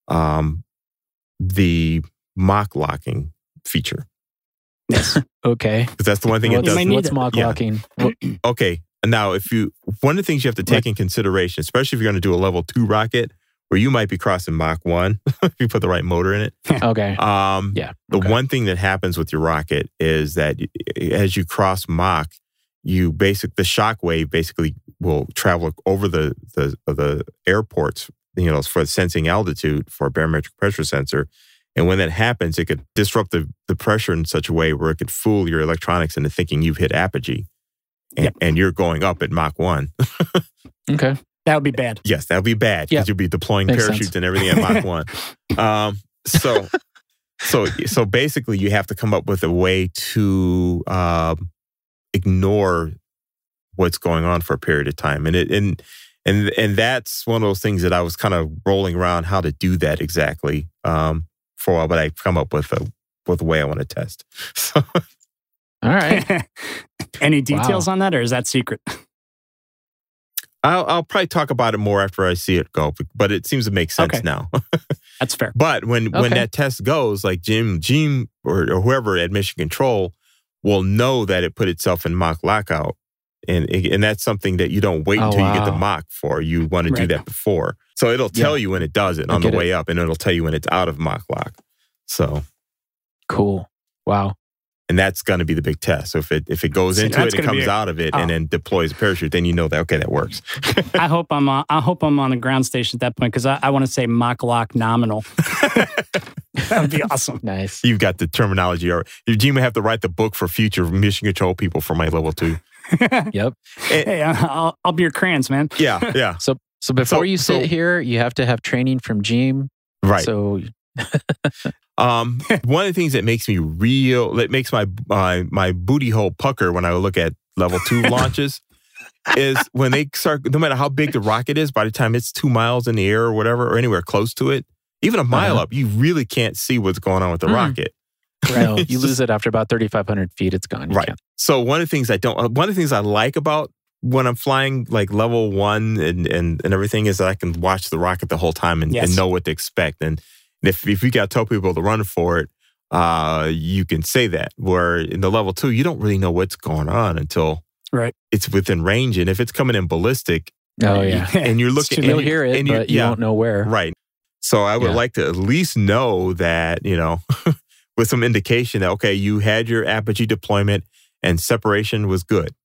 the Mach locking feature. Yes. Okay. Because that's the one thing it does. What's Mach locking? Okay. Now, one of the things you have to take in consideration, especially if you're going to do a level 2 rocket, where you might be crossing Mach 1 if you put the right motor in it. Okay. The one thing that happens with your rocket is that as you cross Mach, the shock wave basically will travel over the airports, for sensing altitude for a barometric pressure sensor. And when that happens, it could disrupt the pressure in such a way where it could fool your electronics into thinking you've hit apogee and you're going up at Mach 1. Okay. That would be bad. Yes, that would be bad because you'll be deploying parachutes and everything at Mach 1. So basically you have to come up with a way to ignore what's going on for a period of time. And that's one of those things that I was kind of rolling around how to do that exactly for a while, but I've come up with a way I want to test. So. All right. Any details on that, or is that secret? I'll probably talk about it more after I see it go, but it seems to make sense now. That's fair. But when that test goes, like Jim or whoever at Mission Control will know that it put itself in Mach lockout. And that's something that you don't wait until you get the Mach for. You want to do that before. So it'll tell you when it does it on the way up, and it'll tell you when it's out of Mach lock. So cool. Wow. And that's going to be the big test. So if it goes into it and comes out of it and then deploys a parachute, then you know that, okay, that works. I hope I'm on the ground station at that point, because I want to say Mach lock nominal. That would be awesome. Nice. You've got the terminology. Eugene may have to write the book for future Mission Control people for my level 2. Yep. Hey, I'll be your crayons, man. Yeah. So before you sit here, you have to have training from Jim. Right. So one of the things that makes my booty hole pucker when I look at level 2 launches is when they start, no matter how big the rocket is, by the time it's 2 miles in the air or whatever, or anywhere close to it, even a mile up, you really can't see what's going on with the rocket. Right. No, you lose it after about 3,500 feet. It's gone. Right. So one of the things I like about when I'm flying like level 1 and everything is that I can watch the rocket the whole time and know what to expect. And if you got to tell people to run for it, you can say that. Where in the level 2, you don't really know what's going on until it's within range. And if it's coming in ballistic, and you're looking, you'll hear it, but you won't know where. Right. So I would like to at least know that, with some indication that, okay, you had your apogee deployment and separation was good.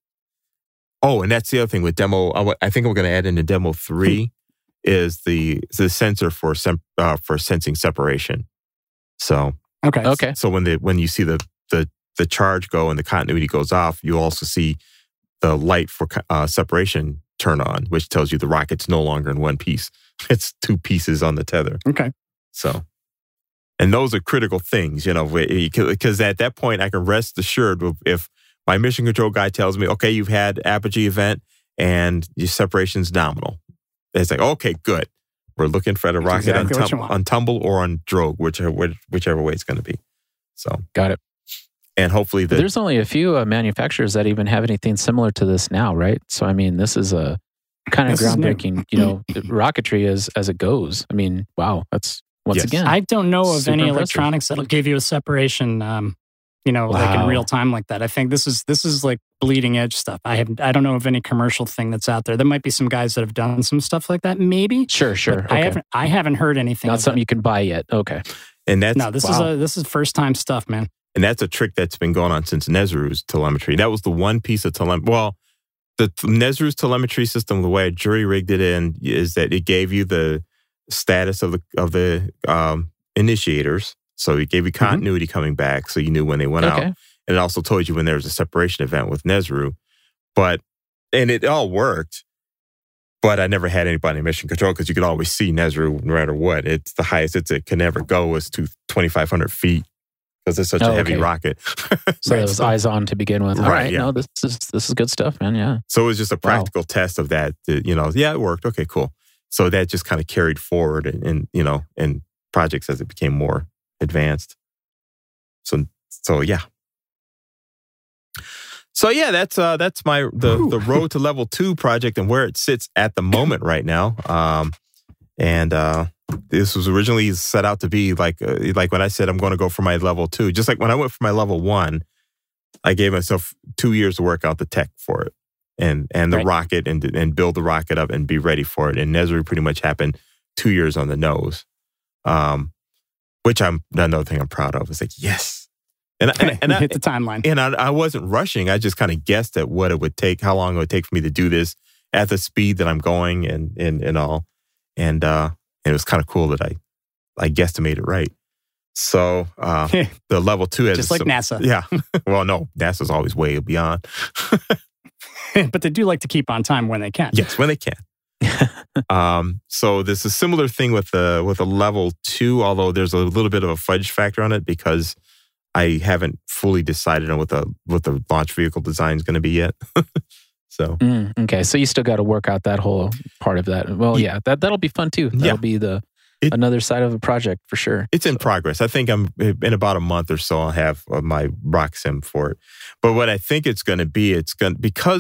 Oh, and that's the other thing with demo. I think we're going to add into demo 3 is the sensor for sensing separation. So okay. So when you see the charge go and the continuity goes off, you also see the light for separation turn on, which tells you the rocket's no longer in one piece. It's 2 pieces on the tether. Okay. So, and those are critical things, because at that point I can rest assured if my mission control guy tells me, okay, you've had apogee event and your separation's nominal. It's like, okay, good. We're looking for the rocket on tumble or on drogue, whichever way it's going to be. So got it. And hopefully there's only a few manufacturers that even have anything similar to this now, right? So I mean, this is a kind of groundbreaking, rocketry as it goes. I mean, wow, that's again. I don't know of any impressive electronics that'll give you a separation, like in real time like that. I think this is like bleeding edge stuff. I don't know of any commercial thing that's out there. There might be some guys that have done some stuff like that, maybe. Sure. Okay. I haven't heard anything. Not something you can buy yet. Okay. And that's this is first time stuff, man. And that's a trick that's been going on since Nesru's telemetry. That was the one piece of telemetry. Well, the Nesru's telemetry system, the way I jury rigged it in, is that it gave you the status of the initiators. So it gave you continuity coming back, so you knew when they went out. And it also told you when there was a separation event with Nesru. And it all worked, but I never had anybody in mission control because you could always see Nesru no matter what. It's the highest it can ever go is to 2,500 feet because it's such a heavy rocket. So it was eyes on to begin with. All right. Yeah. No, this is good stuff, man. Yeah. So it was just a practical test of that. It worked. Okay, cool. So that just kind of carried forward in projects as it became more advanced. So yeah. So yeah, that's my the Road to Level 2 project and where it sits at the moment right now. This was originally set out to be like when I said I'm going to go for my Level 2. Just like when I went for my Level 1, I gave myself 2 years to work out the tech for it and the rocket and build the rocket up and be ready for it. And Nezru pretty much happened 2 years on the nose, which I'm another thing I'm proud of. It's like yes. And I hit the timeline. And I wasn't rushing. I just kind of guessed at what it would take, how long it would take for me to do this at the speed that I'm going and all. And it was kind of cool that I guesstimated right. So the Level 2 has just like NASA. Yeah. Well, no, NASA's always way beyond. But they do like to keep on time when they can. Yes, when they can. So there's a similar thing with a Level 2, although there's a little bit of a fudge factor on it because I haven't fully decided on what the launch vehicle design is going to be yet. So okay, so you still got to work out that whole part of that. Well, yeah, that'll be fun too. That'll be another side of a project for sure. It's in progress. I think I'm in about a month or so. I'll have my rock sim for it. But what I think it's going to be, it's going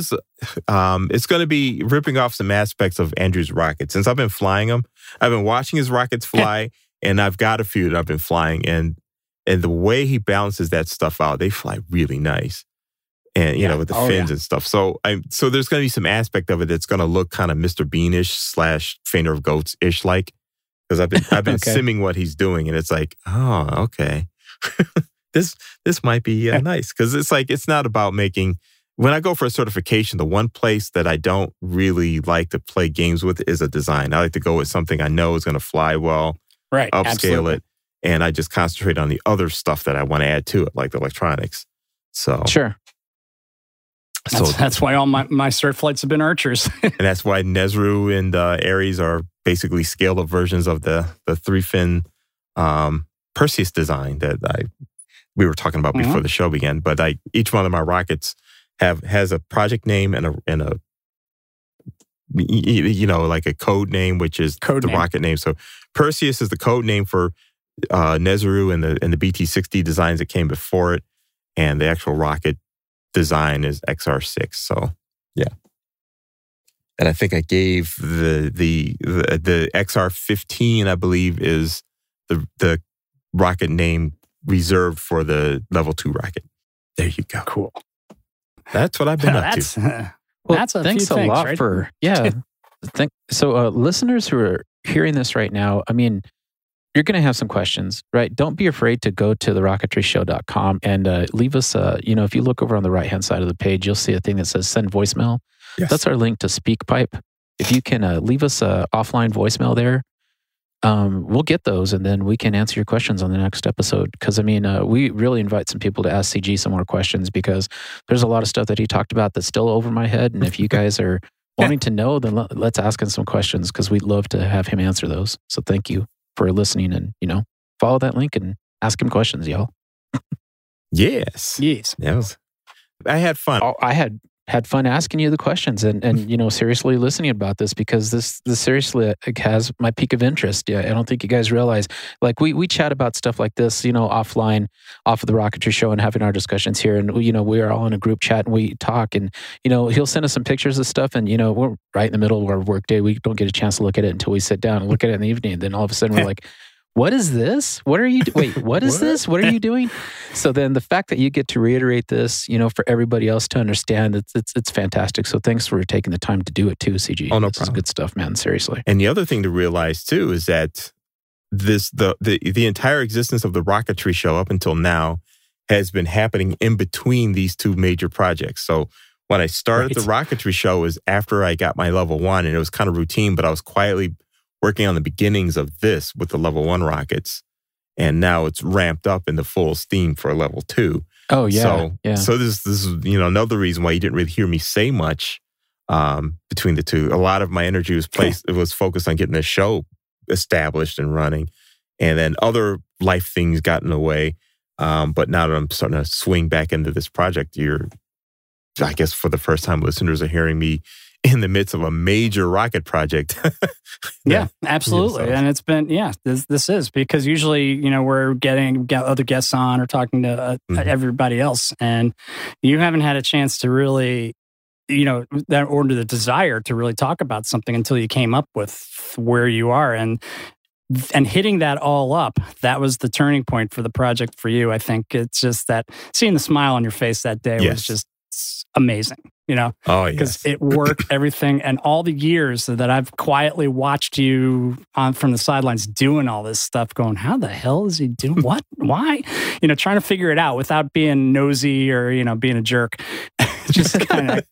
to be ripping off some aspects of Andrew's rocket. Since I've been flying them, I've been watching his rockets fly, and I've got a few that I've been flying, and the way he balances that stuff out, they fly really nice. And, with the fins and stuff. So there's going to be some aspect of it that's going to look kind of Mr. Beanish / Fainter of Goats-ish like. Because I've been simming what he's doing, and it's like, oh, okay. This might be nice. Because it's not about making... When I go for a certification, the one place that I don't really like to play games with is a design. I like to go with something I know is going to fly well, right? Upscale it, and I just concentrate on the other stuff that I want to add to it, like the electronics. So sure. So that's why all my cert flights have been Archers. And that's why Nezru and Ares are basically scaled up versions of the 3-fin Perseus design that we were talking about before the show began. But each one of my rockets has a project name and a like a code name, which is rocket name. So Perseus is the code name for Nezru and the BT-60 designs that came before it, and the actual rocket design is XR6. So yeah, and I think I gave the XR15, I believe, is the rocket name reserved for the Level 2 rocket. There you go. Cool. That's what I've been up to. That's thanks a lot, right? For So listeners who are hearing this right now, I mean, you're going to have some questions, right? Don't be afraid to go to therocketry.show.com and leave us, if you look over on the right-hand side of the page, you'll see a thing that says send voicemail. Yes. That's our link to SpeakPipe. If you can leave us an offline voicemail there, we'll get those and then we can answer your questions on the next episode. Because, we really invite some people to ask CG some more questions because there's a lot of stuff that he talked about that's still over my head. And if you guys are wanting to know, then let's ask him some questions because we'd love to have him answer those. So thank you for listening and, follow that link and ask him questions, y'all. Yes. I had fun. Oh, I had fun asking you the questions and seriously listening about this because this seriously has my peak of interest. Yeah, I don't think you guys realize. Like we chat about stuff like this, offline, off of the Rocketry Show and having our discussions here, and we are all in a group chat and we talk, and he'll send us some pictures of stuff, and we're right in the middle of our work day. We don't get a chance to look at it until we sit down and look at it in the evening. And then all of a sudden we're like, what is this? What are you what is this? What are you doing? So then the fact that you get to reiterate this, for everybody else to understand, it's fantastic. So thanks for taking the time to do it too, CG. Oh, no problem. This is good stuff, man. Seriously. And the other thing to realize too is that the entire existence of the Rocketry Show up until now has been happening in between these two major projects. So when I started the Rocketry Show was after I got my Level 1, and it was kind of routine, but I was quietly working on the beginnings of this with the Level 1 rockets, and now it's ramped up into full steam for Level 2. Oh, yeah. So this is another reason why you didn't really hear me say much between the two. A lot of my energy was focused on getting the show established and running, and then other life things got in the way. But now that I'm starting to swing back into this project, I guess for the first time, listeners are hearing me in the midst of a major rocket project. Yeah, absolutely. And it's been, this is because usually, we're getting other guests on or talking to everybody else. And you haven't had a chance to really, or the desire to really talk about something until you came up with where you are. And hitting that all up, that was the turning point for the project for you. I think it's just that seeing the smile on your face that day was just amazing, because it worked, everything, and all the years that I've quietly watched you from the sidelines doing all this stuff, going, how the hell is he doing? What? Why? Trying to figure it out without being nosy or, being a jerk. Just kind of,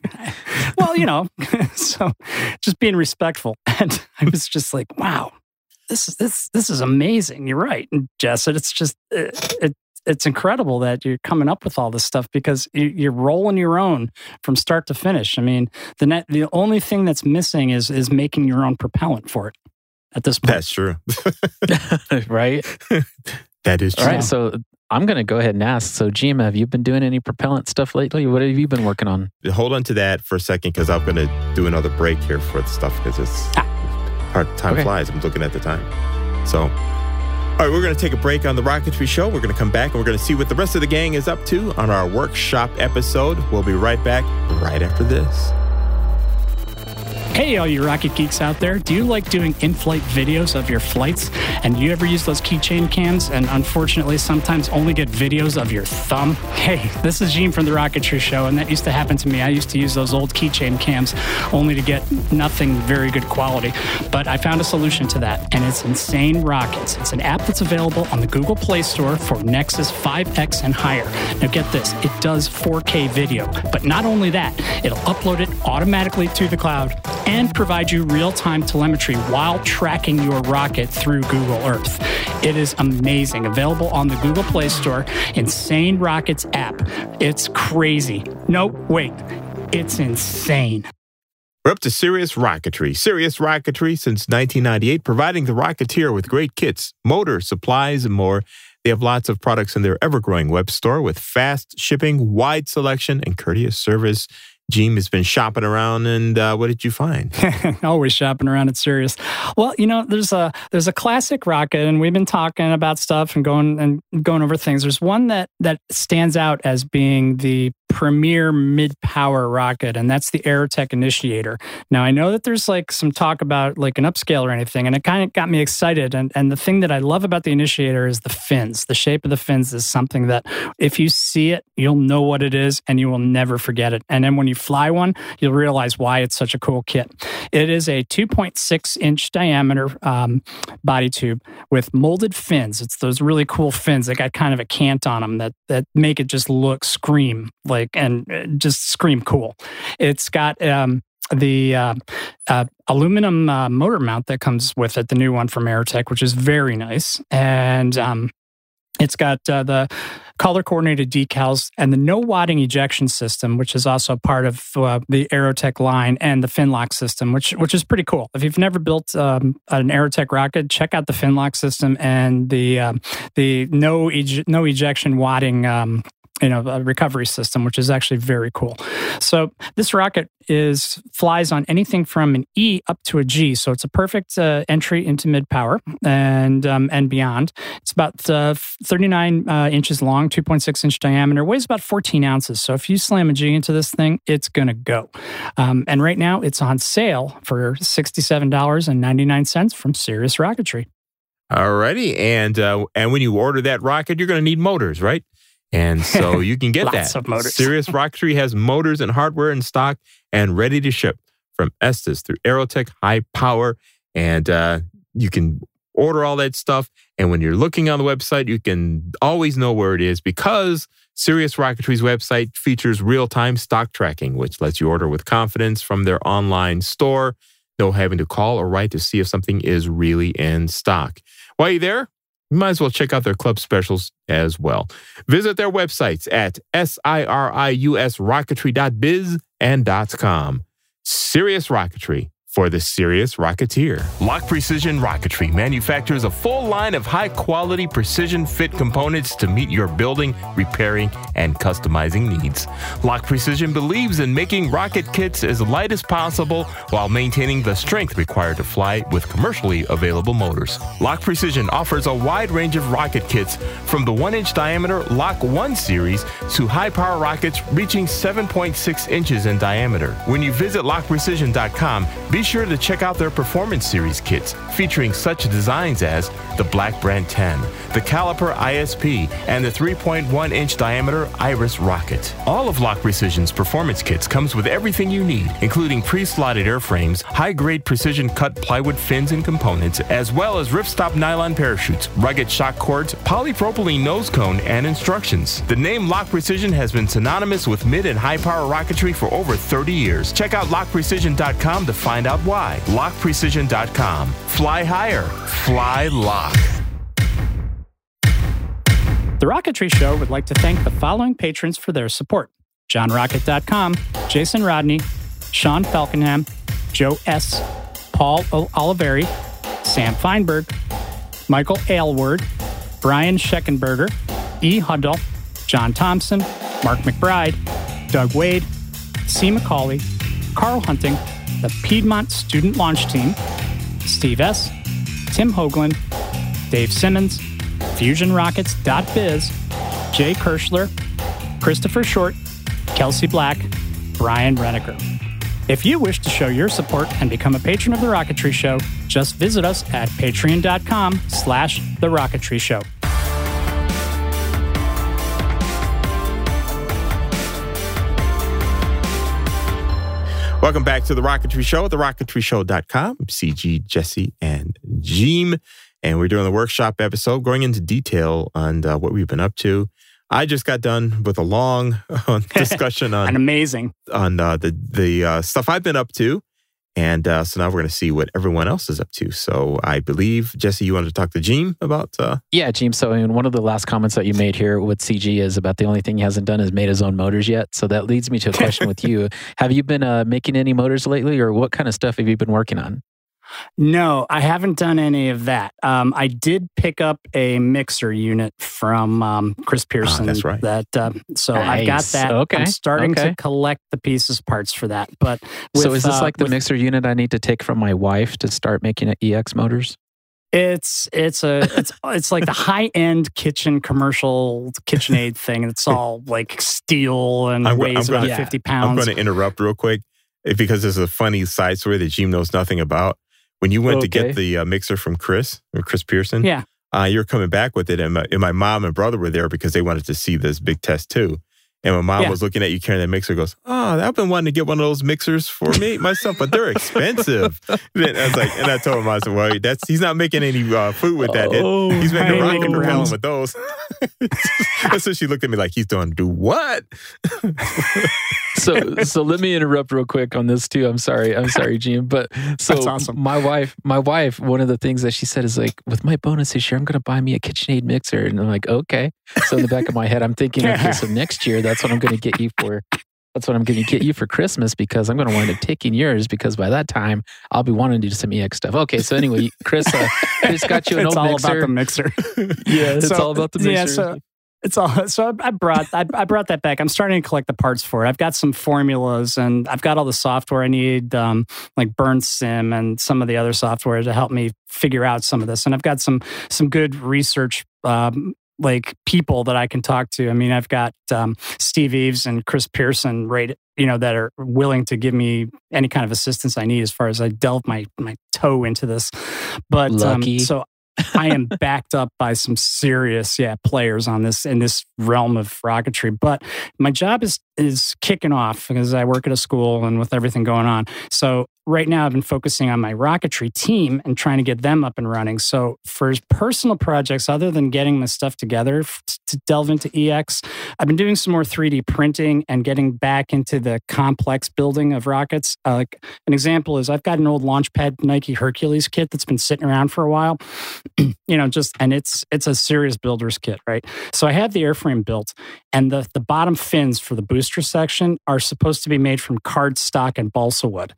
so just being respectful. And I was just like, wow. This is amazing. You're right, and Jess. It's just it's incredible that you're coming up with all this stuff because you're rolling your own from start to finish. I mean, the only thing that's missing is making your own propellant for it at this point. That's true, right? That is true. All right, so I'm going to go ahead and ask. So, Jim, have you been doing any propellant stuff lately? What have you been working on? Hold on to that for a second because I'm going to do another break here for the stuff because it's. Time flies. I'm looking at the time. So, all right, we're going to take a break on the Rocketry Show. We're going to come back and we're going to see what the rest of the gang is up to on our workshop episode. We'll be right back right after this. Hey, all you rocket geeks out there. Do you like doing in-flight videos of your flights? And do you ever use those keychain cams and unfortunately sometimes only get videos of your thumb? Hey, this is Gene from the Rocketry Show, and that used to happen to me. I used to use those old keychain cams only to get nothing very good quality. But I found a solution to that, and it's Insane Rockets. It's an app that's available on the Google Play Store for Nexus 5X and higher. Now get this, it does 4K video. But not only that, it'll upload it automatically to the cloud and provide you real-time telemetry while tracking your rocket through Google Earth. It is amazing. Available on the Google Play Store. Insane Rockets app. It's crazy. No, wait. It's insane. We're up to Sirius Rocketry. Sirius Rocketry since 1998, providing the Rocketeer with great kits, motor, supplies, and more. They have lots of products in their ever-growing web store with fast shipping, wide selection, and courteous service. Jim has been shopping around, and what did you find? Always shopping around at Sirius. Well, there's a classic rocket, and we've been talking about stuff and going over things. There's one that stands out as being the premier mid-power rocket, and that's the Aerotech Initiator. Now, I know that there's like some talk about like an upscale or anything, and it kind of got me excited. And the thing that I love about the Initiator is the fins. The shape of the fins is something that if you see it, you'll know what it is, and you will never forget it. And then when you fly one, you'll realize why it's such a cool kit. It is a 2.6-inch diameter body tube with molded fins. It's those really cool fins that got kind of a cant on them that make it just scream cool. It's got the aluminum motor mount that comes with it, the new one from Aerotech, which is very nice. And it's got the color-coordinated decals and the no-wadding ejection system, which is also part of the Aerotech line, and the Finlock system, which is pretty cool. If you've never built an Aerotech rocket, check out the Finlock system and the no ejection wadding a recovery system, which is actually very cool. So this rocket flies on anything from an E up to a G. So it's a perfect entry into mid-power and beyond. It's about 39 inches long, 2.6-inch diameter, weighs about 14 ounces. So if you slam a G into this thing, it's going to go. And right now it's on sale for $67.99 from Sirius Rocketry. Alrighty. And when you order that rocket, you're going to need motors, right? And so you can get Lots that. Of motors. Sirius Rocketry has motors and hardware in stock and ready to ship from Estes through Aerotech High Power. And you can order all that stuff. And when you're looking on the website, you can always know where it is because Sirius Rocketry's website features real-time stock tracking, which lets you order with confidence from their online store. No having to call or write to see if something is really in stock. While you're there, you might as well check out their club specials as well. Visit their websites at siriusrocketry.biz and .com. Sirius Rocketry, for the serious Rocketeer. Lock Precision Rocketry manufactures a full line of high-quality precision fit components to meet your building, repairing, and customizing needs. Lock Precision believes in making rocket kits as light as possible while maintaining the strength required to fly with commercially available motors. Lock Precision offers a wide range of rocket kits from the 1-inch diameter Lock 1 series to high-power rockets reaching 7.6 inches in diameter. When you visit lockprecision.com, be sure to check out their Performance Series kits featuring such designs as the Black Brant 10, the Caliper ISP, and the 3.1-inch diameter Iris rocket. All of Lock Precision's performance kits comes with everything you need, including pre-slotted airframes, high-grade precision-cut plywood fins and components, as well as ripstop nylon parachutes, rugged shock cords, polypropylene nose cone, and instructions. The name Lock Precision has been synonymous with mid and high-power rocketry for over 30 years. Check out lockprecision.com to find out why. Lockprecision.com. Fly higher. Fly Lock. The Rocketry Show would like to thank the following patrons for their support: JohnRocket.com, Jason Rodney, Sean Falkenham, Joe S., Paul Oliveri, Sam Feinberg, Michael Aylward, Brian Scheckenberger, E. Huddle, John Thompson, Mark McBride, Doug Wade, C. McCauley, Carl Hunting, the Piedmont Student Launch Team, Steve S., Tim Hoagland, Dave Simmons, FusionRockets.biz, Jay Kirschler, Christopher Short, Kelsey Black, Brian Renneker. If you wish to show your support and become a patron of The Rocketry Show, just visit us at patreon.com/The Rocketry Show. Welcome back to The Rocketry Show at therocketryshow.com. I'm CG, Jesse, and Jeem. And we're doing the workshop episode, going into detail on what we've been up to. I just got done with a long discussion on and amazing on the stuff I've been up to. And so now we're going to see what everyone else is up to. So I believe, Jesse, you wanted to talk to Jeem about... Yeah, Jeem. So one of the last comments that you made here with CG is about the only thing he hasn't done is made his own motors yet. So that leads me to a question with you. Have you been making any motors lately, or what kind of stuff have you been working on? No, I haven't done any of that. I did pick up a mixer unit from Chris Pearson. That's right. So Nice. I've got that. Okay. I'm starting to collect the pieces parts for that. But so is this like the mixer unit I need to take from my wife to start making EX motors? It's like the high end commercial KitchenAid thing. It's all like steel and weighs about 50 pounds. I'm going to interrupt real quick because there's a funny side story that Jeem knows nothing about. When you went to get the mixer from Chris Pearson, you were coming back with it, and my mom and brother were there because they wanted to see this big test too. And my mom was looking at you carrying that mixer, goes, "Oh, I've been wanting to get one of those mixers for me myself, but they're expensive." And I was like, and I told him, I said, "Well, he's not making any food with that. He's making rocket propellant with those." And so she looked at me like, "He's doing do what?" So let me interrupt real quick on this too. I'm sorry, Jeem. But so that's awesome. My wife, one of the things that she said is like, with my bonus this year, I'm going to buy me a KitchenAid mixer. And I'm like, okay. So in the back of my head, I'm thinking, okay, so next year, that's what I'm going to get you for. That's what I'm going to get you for Christmas, because I'm going to wind up taking yours, because by that time I'll be wanting to do some EX stuff. Okay, so anyway, Chris got you an old mixer. It's all about the mixer. It's all about the mixer. Yeah, it's all. So I brought that back. I'm starting to collect the parts for it. I've got some formulas, and I've got all the software I need, like BurnSim and some of the other software to help me figure out some of this. And I've got some good research like people that I can talk to. I mean, I've got Steve Eves and Chris Pearson, that are willing to give me any kind of assistance I need as far as I delve my toe into this. But so I am backed up by some serious players on this in this realm of rocketry. But my job is kicking off because I work at a school and with everything going on. So right now I've been focusing on my rocketry team and trying to get them up and running. So for personal projects, other than getting my stuff together to delve into EX, I've been doing some more 3D printing and getting back into the complex building of rockets. Like an example is I've got an old Launchpad Nike Hercules kit that's been sitting around for a while, and it's a serious builder's kit, right? So I have the airframe built, and the bottom fins for the booster section are supposed to be made from cardstock and balsa wood.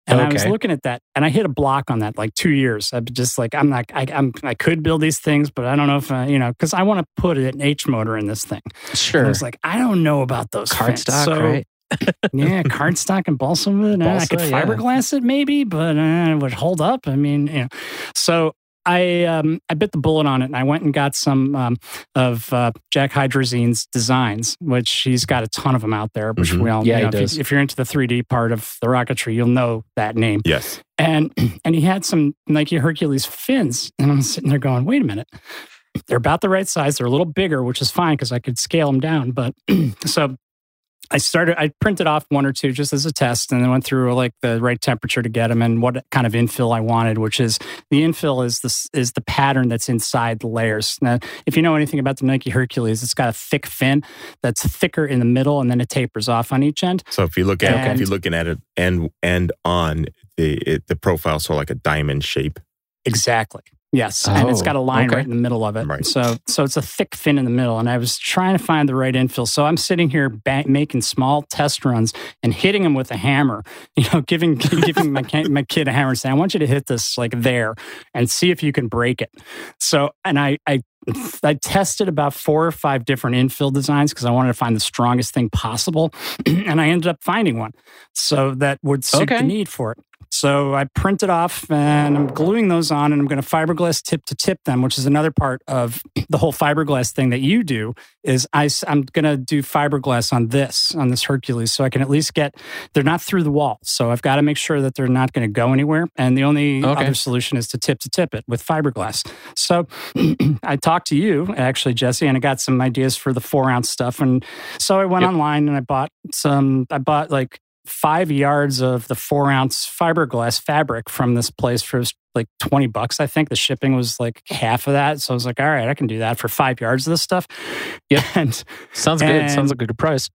And I was looking at that, and I hit a block on that like 2 years. I'm just like, I could build these things, but I don't know if, because I want to put an H motor in this thing. Sure. And I was like, I don't know about those cardstock, right? Yeah, cardstock and balsa wood. I could fiberglass it maybe, but it would hold up. I mean, So I bit the bullet on it, and I went and got some of Jack Hydrazine's designs, which he's got a ton of them out there. Which we all he does. If you're into the 3D part of the rocketry, you'll know that name. Yes. And he had some Nike Hercules fins, and I'm sitting there going, wait a minute. They're about the right size. They're a little bigger, which is fine because I could scale them down. But so I printed off one or two just as a test, and then went through like the right temperature to get them and what kind of infill I wanted, which is the infill is the pattern that's inside the layers. Now, if you know anything about the Nike Hercules, it's got a thick fin that's thicker in the middle, and then it tapers off on each end. So if you look at if you're looking at it and on the profile, so like a diamond shape. Exactly. Yes, and it's got a line right in the middle of it. Right. So it's a thick fin in the middle, and I was trying to find the right infill. So I'm sitting here making small test runs and hitting them with a hammer. Giving my kid a hammer and saying, "I want you to hit this like there, and see if you can break it." So and I tested about 4 or 5 different infill designs because I wanted to find the strongest thing possible, and I ended up finding one so that would suit the need for it. So I printed off, and I'm gluing those on, and I'm going to fiberglass tip to tip them, which is another part of the whole fiberglass thing that you do. Is I'm going to do fiberglass on this Hercules, so I can at least they're not through the wall. So I've got to make sure that they're not going to go anywhere. And the only other solution is to tip it with fiberglass. So I talked to you actually, Jesse, and I got some ideas for the 4-ounce stuff. And so I went online and I bought like 5 yards of the 4-ounce fiberglass fabric from this place for like $20. I think the shipping was like half of that. So I was like, all right, I can do that for 5 yards of this stuff. Yeah. Sounds good. Sounds like a good price.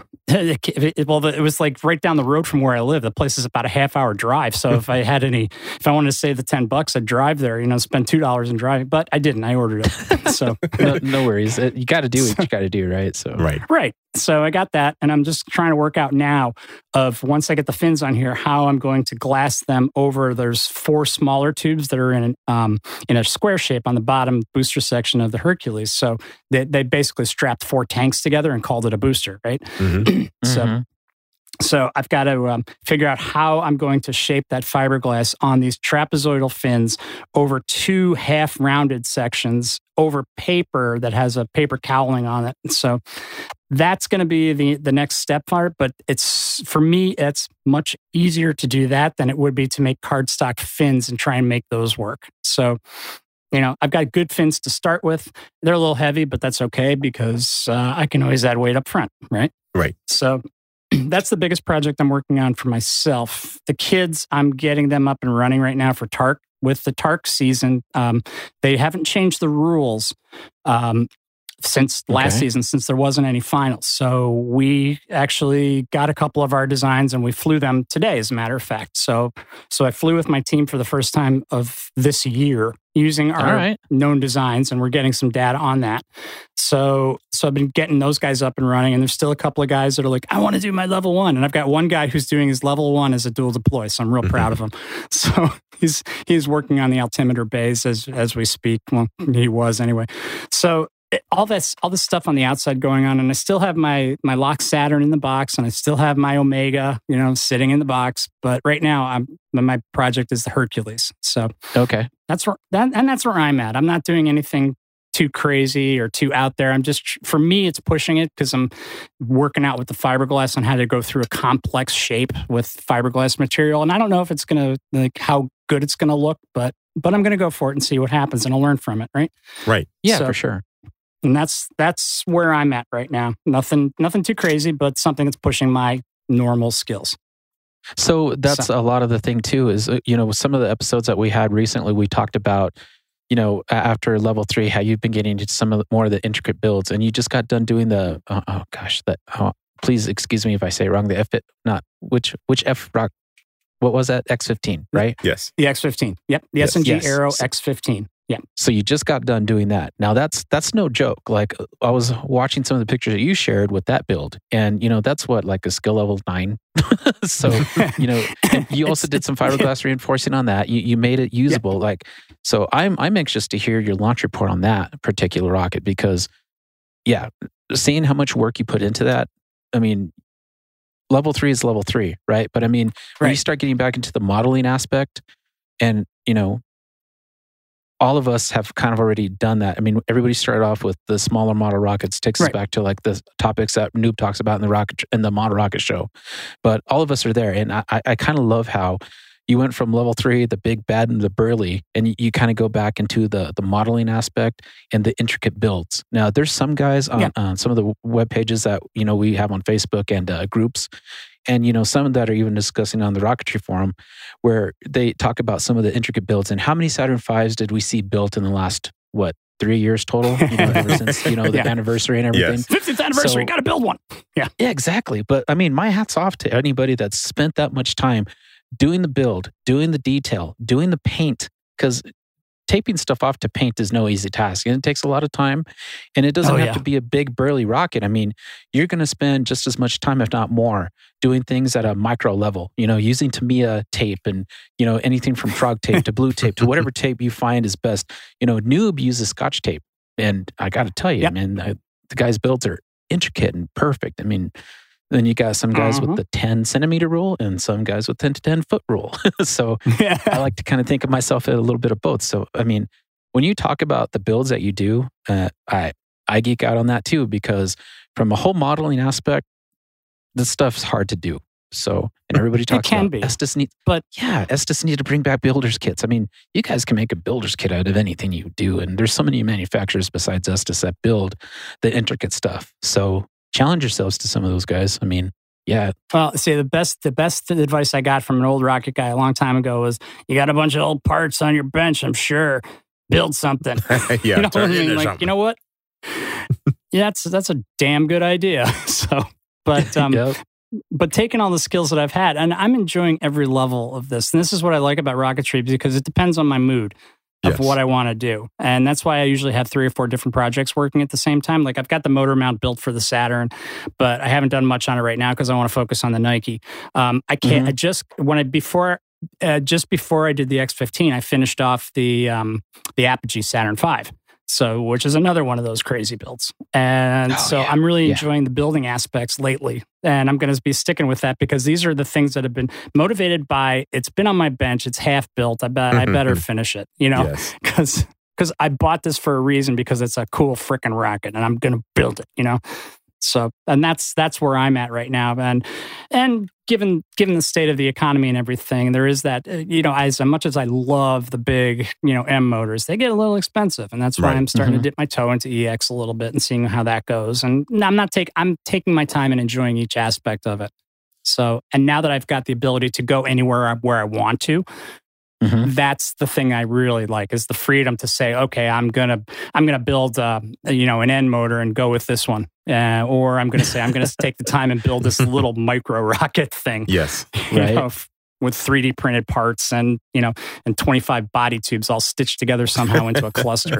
It was like right down the road from where I live. The place is about a half-hour drive. So if I wanted to save the $10, I'd drive there, spend $2 in driving. But I didn't. I ordered it. So no worries. You got to do what you got to do, right? So right. So I got that, and I'm just trying to work out now of once I get the fins on here, how I'm going to glass them over. There's 4 smaller tubes that are in a square shape on the bottom booster section of the Hercules. So they basically strapped 4 tanks together and called it a booster, right? Mm-hmm. So I've got to figure out how I'm going to shape that fiberglass on these trapezoidal fins over 2 half-rounded sections over paper that has a paper cowling on it. So that's going to be the next step for it. But for me, it's much easier to do that than it would be to make cardstock fins and try and make those work. So, I've got good fins to start with. They're a little heavy, but that's okay because I can always add weight up front, right? Right. So that's the biggest project I'm working on for myself. The kids, I'm getting them up and running right now for TARC. With the TARC season, they haven't changed the rules since last season, since there wasn't any finals. So we actually got a couple of our designs and we flew them today, as a matter of fact. So I flew with my team for the first time of this year using our known designs, and we're getting some data on that. So I've been getting those guys up and running, and there's still a couple of guys that are like, I want to do my level 1. And I've got one guy who's doing his level 1 as a dual deploy, so I'm real proud of him. So he's working on the altimeter bays as we speak. Well, he was anyway. So all this stuff on the outside going on, and I still have my Lock Saturn in the box, and I still have my Omega, sitting in the box. But right now, my project is the Hercules. So that's where I'm at. I'm not doing anything too crazy or too out there. I'm just, for me, it's pushing it because I'm working out with the fiberglass on how to go through a complex shape with fiberglass material, and I don't know if it's gonna how good it's gonna look, but I'm gonna go for it and see what happens, and I'll learn from it. Right. Yeah, for sure. And that's where I'm at right now. Nothing too crazy, but something that's pushing my normal skills. So that's a lot of the thing too, is, some of the episodes that we had recently, we talked about, after level 3, how you've been getting into some of more of the intricate builds, and you just got done doing the, please excuse me if I say it wrong, which F rock, what was that? X15, right? Yes. The X15. Yep. The SNG Aero X15. Yeah. So you just got done doing that. Now that's no joke. Like I was watching some of the pictures that you shared with that build, and that's what, like a skill level 9. So and you also did some fiberglass reinforcing on that. You made it usable. Yeah. Like, so I'm anxious to hear your launch report on that particular rocket, because seeing how much work you put into that. I mean, level 3 is level 3, right? But I mean, when you start getting back into the modeling aspect, and all of us have kind of already done that. I mean, everybody started off with the smaller model rockets, takes us back to like the topics that Noob talks about in the Model Rocket Show. But all of us are there. And I kind of love how you went from level 3, the big, bad, and the burly, and you kind of go back into the modeling aspect and the intricate builds. Now, there's some guys on some of the web pages that, we have on Facebook and groups, and, some that are even discussing on the Rocketry Forum, where they talk about some of the intricate builds and how many Saturn V's did we see built in the last, 3 years total, ever since, the anniversary and everything. Yes. 50th anniversary, got to build one. Yeah, exactly. But I mean, my hat's off to anybody that's spent that much time doing the build, doing the detail, doing the paint, because taping stuff off to paint is no easy task, and it takes a lot of time, and it doesn't have to be a big burly rocket. I mean, you're going to spend just as much time, if not more, doing things at a micro level, using Tamiya tape and, anything from frog tape to blue tape to whatever tape you find is best. Noob uses Scotch tape, and I got to tell you, man, the guy's builds are intricate and perfect. I mean, then you got some guys with the 10 centimeter rule and some guys with 10 to 10 foot rule. So I like to kind of think of myself as a little bit of both. So, I mean, when you talk about the builds that you do, I geek out on that too, because from a whole modeling aspect, this stuff's hard to do. So, and everybody talks about Estes needs to bring back builder's kits. I mean, you guys can make a builder's kit out of anything you do. And there's so many manufacturers besides Estes that build the intricate stuff. So, challenge yourselves to some of those guys. I mean, Well, see, the best advice I got from an old rocket guy a long time ago was, you got a bunch of old parts on your bench, I'm sure. Build something. You know what I mean? Like, you know what? That's a damn good idea. So, but taking all the skills that I've had, and I'm enjoying every level of this. And this is what I like about rocketry, because it depends on my mood of what I want to do. And that's why I usually have 3 or 4 different projects working at the same time. Like, I've got the motor mount built for the Saturn, but I haven't done much on it right now because I want to focus on the Nike. I can't. Before I did the X15, I finished off the Apogee Saturn V. So, which is another one of those crazy builds. And I'm really enjoying the building aspects lately. And I'm going to be sticking with that, because these are the things that have been motivated by, it's been on my bench, it's half built, I better finish it, because I bought this for a reason, because it's a cool freaking rocket and I'm going to build it, So, and that's where I'm at right now. And given the state of the economy and everything, there is that, as much as I love the big, M motors, they get a little expensive. And that's why I'm starting to dip my toe into EX a little bit and seeing how that goes. And I'm taking my time and enjoying each aspect of it. So, and now that I've got the ability to go anywhere where I want to, that's the thing I really like, is the freedom to say, okay, I'm gonna build an N motor and go with this one, or I'm gonna take the time and build this little micro rocket thing. Yes, with 3D printed parts and 25 body tubes all stitched together somehow into a cluster.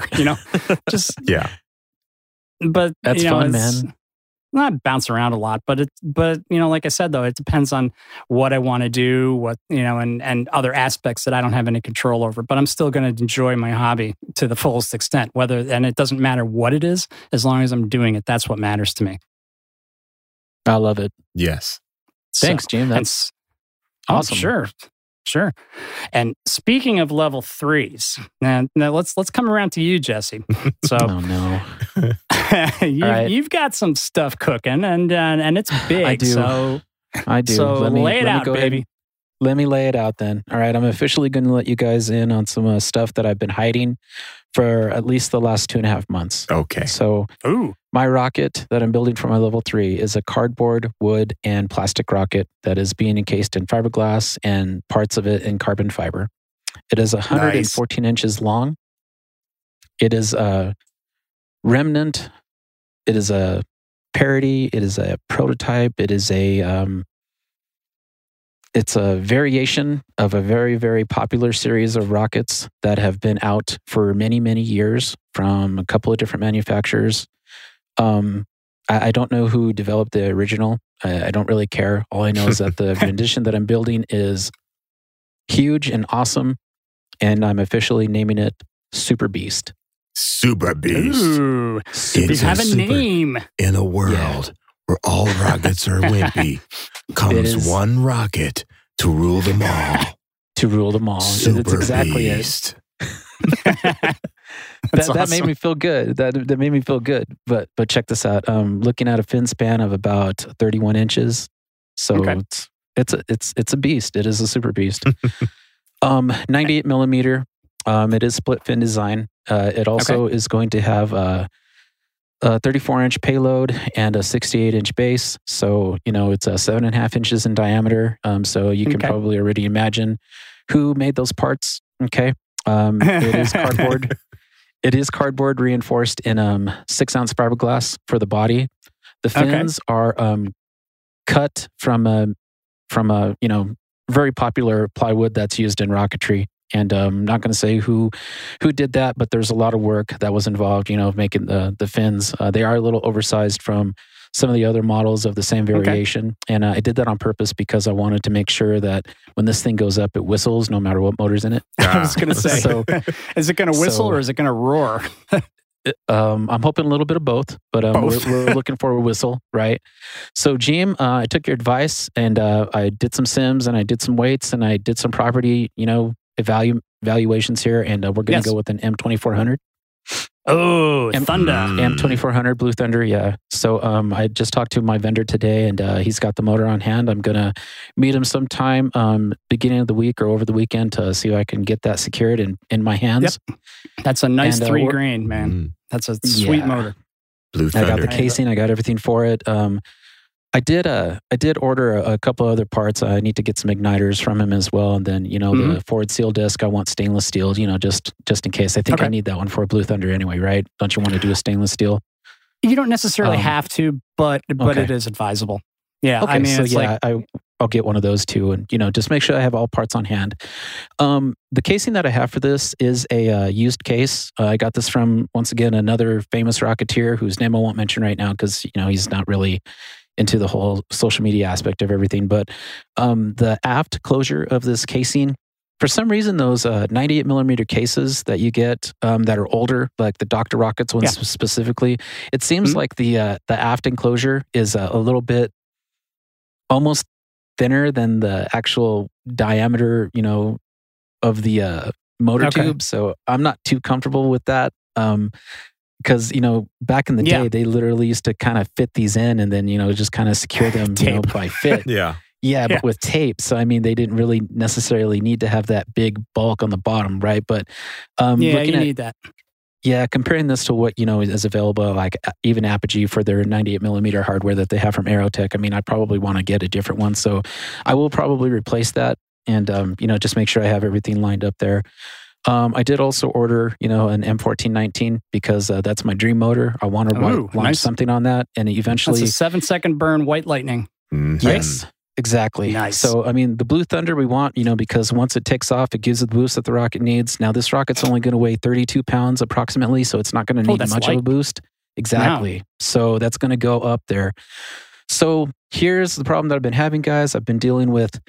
But that's fun, man. I bounce around a lot, but like I said, though, it depends on what I want to do, and other aspects that I don't have any control over. But I'm still going to enjoy my hobby to the fullest extent, and it doesn't matter what it is, as long as I'm doing it. That's what matters to me. I love it. Yes. Thanks, Jim. That's awesome. Sure. And speaking of level 3s, now let's come around to you, Jesse. So, oh no, you've got some stuff cooking, and it's big. I do. So lay it out, baby. Let me lay it out then. All right, I'm officially going to let you guys in on some stuff that I've been hiding for at least the last 2.5 months. Okay. So, my rocket that I'm building for my level 3 is a cardboard, wood, and plastic rocket that is being encased in fiberglass and parts of it in carbon fiber. It is 114 inches long. It is a remnant. It is a parody. It is a prototype. It is a It's a variation of a very, very popular series of rockets that have been out for many, many years from a couple of different manufacturers. I don't know who developed the original. I don't really care. All I know is that the rendition that I'm building is huge and awesome, and I'm officially naming it Super Beast. Super Beast. Ooh, you have a name. In a world where all rockets are wimpy, comes one rocket to rule them all. To rule them all. That's exactly Beast. it. That made me feel good. That made me feel good. But check this out. Looking at a fin span of about 31 inches. So it's a beast. It is a Super Beast. 98 millimeter. It is split fin design. It also is going to have a 34-inch payload and a 68-inch base. So, it's 7.5 inches in diameter. So you can probably already imagine who made those parts. Okay. It is cardboard. It is cardboard reinforced in 6-ounce fiberglass for the body. The fins are cut from a very popular plywood that's used in rocketry. And I'm not going to say who did that, but there's a lot of work that was involved, making the fins. They are a little oversized from some of the other models of the same variation. And I did that on purpose because I wanted to make sure that when this thing goes up, it whistles no matter what motor's in it. I was going to say, is it going to whistle or is it going to roar? I'm hoping a little bit of both, but we're looking for a whistle, right? So, Jim, I took your advice and I did some sims and I did some weights and I did some property, evaluations here, and we're going to go with an M2400. Oh, Thunder. M2400 Blue Thunder, yeah. So I just talked to my vendor today, and he's got the motor on hand. I'm going to meet him sometime beginning of the week or over the weekend to see if I can get that secured in my hands. Yep. That's a nice 3 grain, man. That's a sweet motor. Blue Thunder. I got the casing. I got everything for it. I did order a couple other parts. I need to get some igniters from him as well, and then the forward seal disc. I want stainless steel. Just in case. I think I need that one for a Blue Thunder anyway, right? Don't you want to do a stainless steel? You don't necessarily have to, but it is advisable. Yeah, okay, I'll get one of those too, and just make sure I have all parts on hand. The casing that I have for this is a used case. I got this from, once again, another famous rocketeer whose name I won't mention right now because he's not really into the whole social media aspect of everything. But the aft closure of this casing, for some reason, those 98 millimeter cases that you get that are older, like the Dr. Rockets ones specifically, it seems like the aft enclosure is a little bit almost thinner than the actual diameter, of the motor tube. So I'm not too comfortable with that. Because, back in the day, they literally used to kind of fit these in and then, just kind of secure them, by fit. Yeah, but with tape. So, they didn't really necessarily need to have that big bulk on the bottom, right? But need that. Yeah, comparing this to what, is available, like even Apogee for their 98 millimeter hardware that they have from Aerotech, I probably want to get a different one. So I will probably replace that and, just make sure I have everything lined up there. I did also order, an M1419 because that's my dream motor. I want to launch something on that, and eventually that's a 7-second burn, white lightning. Yes, exactly. Nice. So, the Blue Thunder we want, because once it takes off, it gives it the boost that the rocket needs. Now, this rocket's only going to weigh 32 pounds approximately, so it's not going to need much of a boost. Exactly. No. So that's going to go up there. So here's the problem that I've been having, guys. I've been dealing with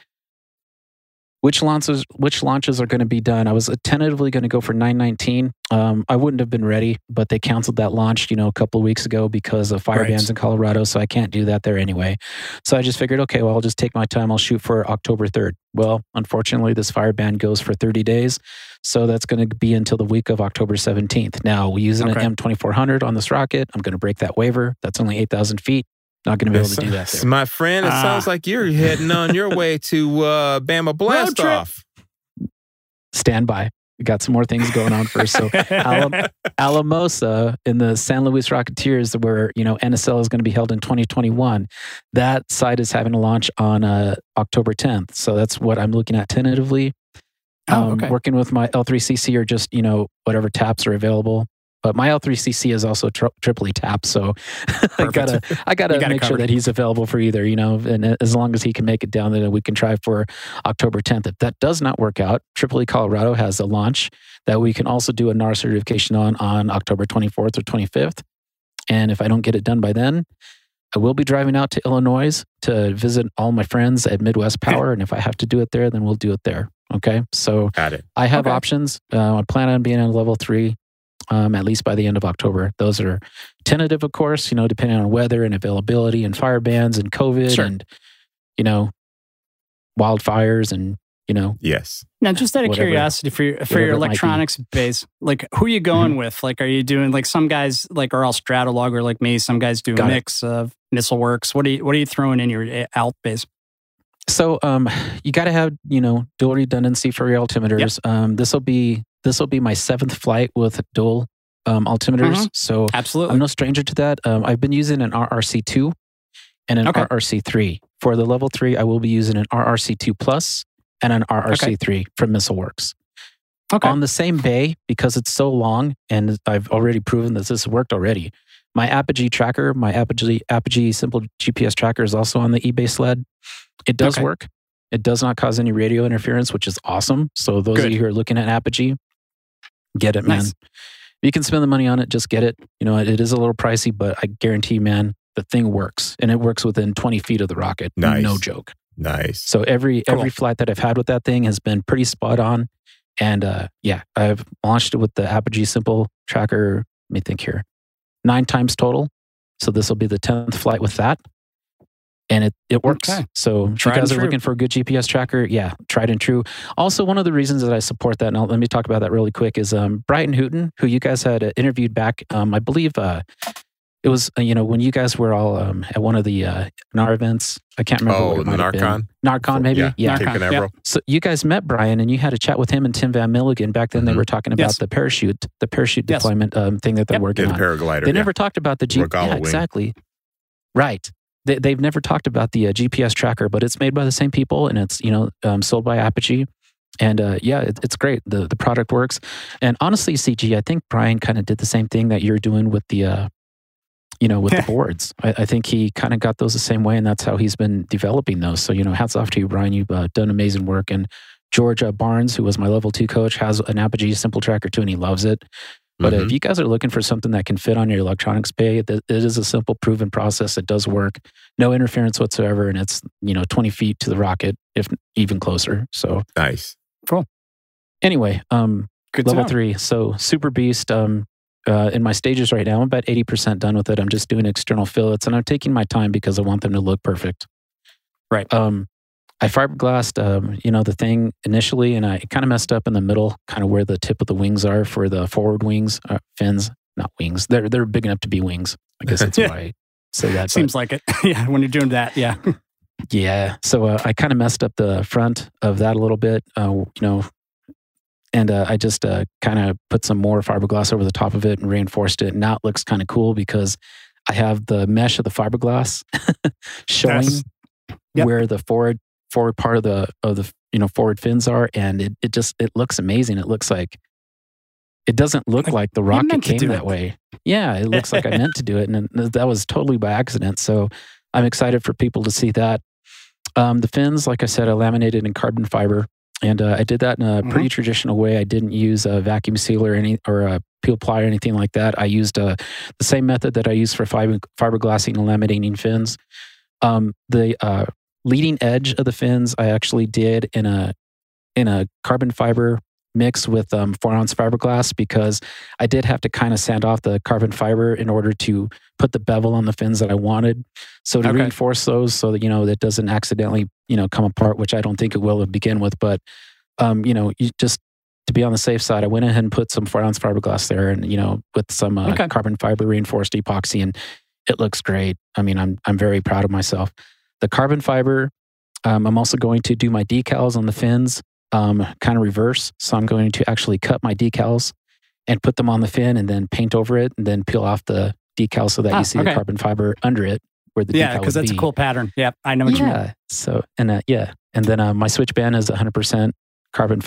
which launches are going to be done. I was tentatively going to go for 919. I wouldn't have been ready, but they canceled that launch, a couple of weeks ago because of fire bans in Colorado, so I can't do that there anyway. So I just figured, okay, well, I'll just take my time. I'll shoot for October 3rd. Well, unfortunately, this fire ban goes for 30 days, so that's going to be until the week of October 17th. Now, we're using an M2400 on this rocket. I'm going to break that waiver. That's only 8,000 feet. Not going to be able to do that there. My friend, it sounds like you're heading on your way to Bama Blast Off. Stand by. We got some more things going on first. So Alamosa in the San Luis Rocketeers, where NSL is going to be held in 2021. That site is having a launch on October 10th. So that's what I'm looking at tentatively. Working with my L3CC or just whatever taps are available. But my L3CC is also triply tapped, so I gotta make sure that he's available for either, and as long as he can make it down, then we can try for October 10th. If that does not work out, Tripoli, Colorado has a launch that we can also do a NAR certification on October 24th or 25th. And if I don't get it done by then, I will be driving out to Illinois to visit all my friends at Midwest Power. And if I have to do it there, then we'll do it there. Okay. So Got it. I have options. I plan on being on level 3. At least by the end of October. Those are tentative, of course, depending on weather and availability and fire bans and COVID and, wildfires and, Yes. Now, just out of whatever- curiosity for your whatever it might electronics base, like who are you going with? Like, are you doing like some guys like are all Stratologger like me? Some guys do a mix of MissileWorks. What are you throwing in your alt base? So you got to have, dual redundancy for your altimeters. Yep. This will be my 7th flight with dual altimeters. So absolutely, I'm no stranger to that. I've been using an RRC2 and an RRC3. For the level 3, I will be using an RRC2 Plus and an RRC3 from MissileWorks. Okay. On the same bay, because it's so long, and I've already proven that this worked already. My Apogee tracker, my Apogee simple GPS tracker is also on the eBay sled. It does work. It does not cause any radio interference, which is awesome. So those of you who are looking at Apogee, get it, man. Nice. You can spend the money on it, just get it. It is a little pricey, but I guarantee, man, the thing works. And it works within 20 feet of the rocket. Nice. No joke. Nice. So every flight that I've had with that thing has been pretty spot on. And I've launched it with the Apogee simple tracker, let me think here, 9 times total. So this will be the 10th flight with that. And it works. Okay. So if you guys are looking for a good GPS tracker, tried and true. Also, one of the reasons that I support that, and let me talk about that really quick, is Brighton Hooten, who you guys had interviewed back, I believe it was, when you guys were all at one of the NAR events. I can't remember what it might have been. NARCon, maybe? Yeah. Cape Canaveral. So you guys met Brian and you had a chat with him and Tim Van Milligan. Back then they were talking about the parachute deployment thing that they're working on. The paraglider. They never talked about the GPS. Exactly. Right. They've never talked about the GPS tracker, but it's made by the same people and it's, sold by Apogee. And it's great. The product works. And honestly, CG, I think Brian kind of did the same thing that you're doing with the, with the boards. I think he kind of got those the same way, and that's how he's been developing those. So, hats off to you, Brian. You've done amazing work. And George Barnes, who was my level 2 coach, has an Apogee simple tracker too, and he loves it. But if you guys are looking for something that can fit on your electronics bay, it is a simple, proven process. It does work. No interference whatsoever. And it's, 20 feet to the rocket, if even closer. So nice. Cool. Anyway, good level 3. So super beast. In my stages right now, I'm about 80% done with it. I'm just doing external fillets and I'm taking my time because I want them to look perfect. Right. I fiberglassed, the thing initially, and I kind of messed up in the middle, kind of where the tip of the wings are for the forward wings, fins, not wings. They're big enough to be wings. I guess that's why I say that. Seems like it. Yeah, when you're doing that, yeah. Yeah. So I kind of messed up the front of that a little bit, and I just kind of put some more fiberglass over the top of it and reinforced it. Now it looks kind of cool because I have the mesh of the fiberglass showing where the forward part of the forward fins are, and it looks amazing. It looks like it doesn't look like the rocket came that way. Yeah, it looks like I meant to do it, and that was totally by accident. So I'm excited for people to see that. The fins, like I said, I laminated in carbon fiber, and I did that in a pretty traditional way. I didn't use a vacuum sealer or a peel ply or anything like that. I used the same method that I use for fiberglassing and laminating fins. The leading edge of the fins I actually did in a carbon fiber mix with 4-ounce fiberglass because I did have to kind of sand off the carbon fiber in order to put the bevel on the fins that I wanted. So to reinforce those so that, that doesn't accidentally, come apart, which I don't think it will to begin with. But, you just to be on the safe side, I went ahead and put some 4-ounce fiberglass there and, with some carbon fiber reinforced epoxy, and it looks great. I mean, I'm very proud of myself. The carbon fiber, I'm also going to do my decals on the fins, kind of reverse. So I'm going to actually cut my decals and put them on the fin and then paint over it and then peel off the decal so that you see the carbon fiber under it where the decal would be. Yeah, because that's a cool pattern. Yeah, I know what you mean. So, and then my switch band is 100% carbon fibered.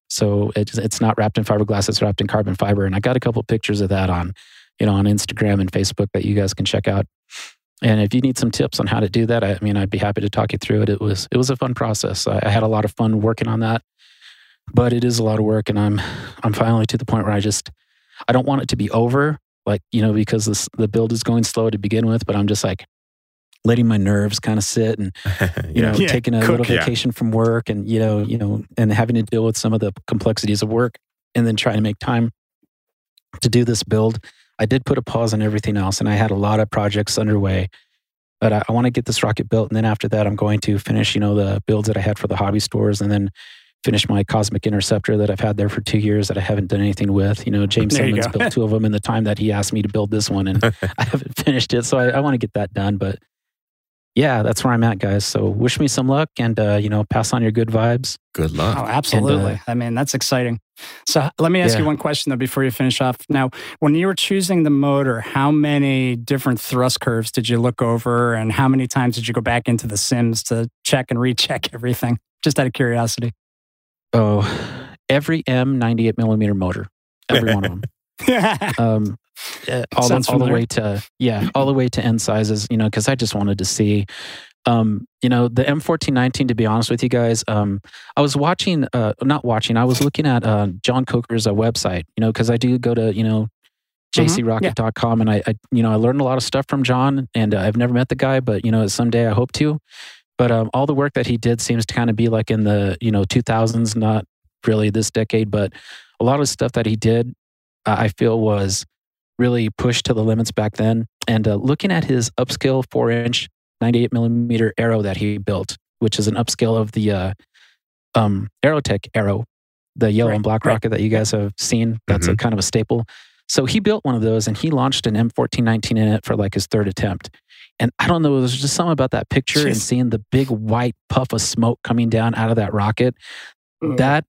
So it's not wrapped in fiberglass, it's wrapped in carbon fiber. And I got a couple pictures of that on Instagram and Facebook that you guys can check out. And if you need some tips on how to do that, I'd be happy to talk you through it. It was a fun process. I had a lot of fun working on that, but it is a lot of work. And I'm finally to the point where I don't want it to be over, because the build is going slow to begin with, but I'm just like letting my nerves kind of sit and, taking a little vacation from work and, and having to deal with some of the complexities of work and then trying to make time to do this build. I did put a pause on everything else, and I had a lot of projects underway, but I want to get this rocket built. And then after that, I'm going to finish, the builds that I had for the hobby stores, and then finish my Cosmic Interceptor that I've had there for 2 years that I haven't done anything with. James Simmons built 2 of them in the time that he asked me to build this one, and I haven't finished it. So I want to get that done. But yeah, that's where I'm at, guys. So wish me some luck and, pass on your good vibes. Good luck. Oh, absolutely. And, that's exciting. So let me ask you one question, though, before you finish off. Now, when you were choosing the motor, how many different thrust curves did you look over, and how many times did you go back into the sims to check and recheck everything? Just out of curiosity. Oh, every M98 millimeter motor, every one of them. All the way to end sizes, because I just wanted to see, the M1419, to be honest with you guys. I was looking at John Coker's website, because I do go to, jcrocket.com, and I learned a lot of stuff from John, and I've never met the guy, but, someday I hope to. But all the work that he did seems to kind of be like in the, 2000s, not really this decade, but a lot of stuff that he did, I feel was really pushed to the limits back then. And looking at his upscale 4-inch 98 millimeter arrow that he built, which is an upscale of the Aerotech arrow, the yellow and black rocket that you guys have seen. That's a kind of a staple. So he built one of those, and he launched an M1419 in it for like his 3rd attempt. And I don't know, there's just something about that picture and seeing the big white puff of smoke coming down out of that rocket that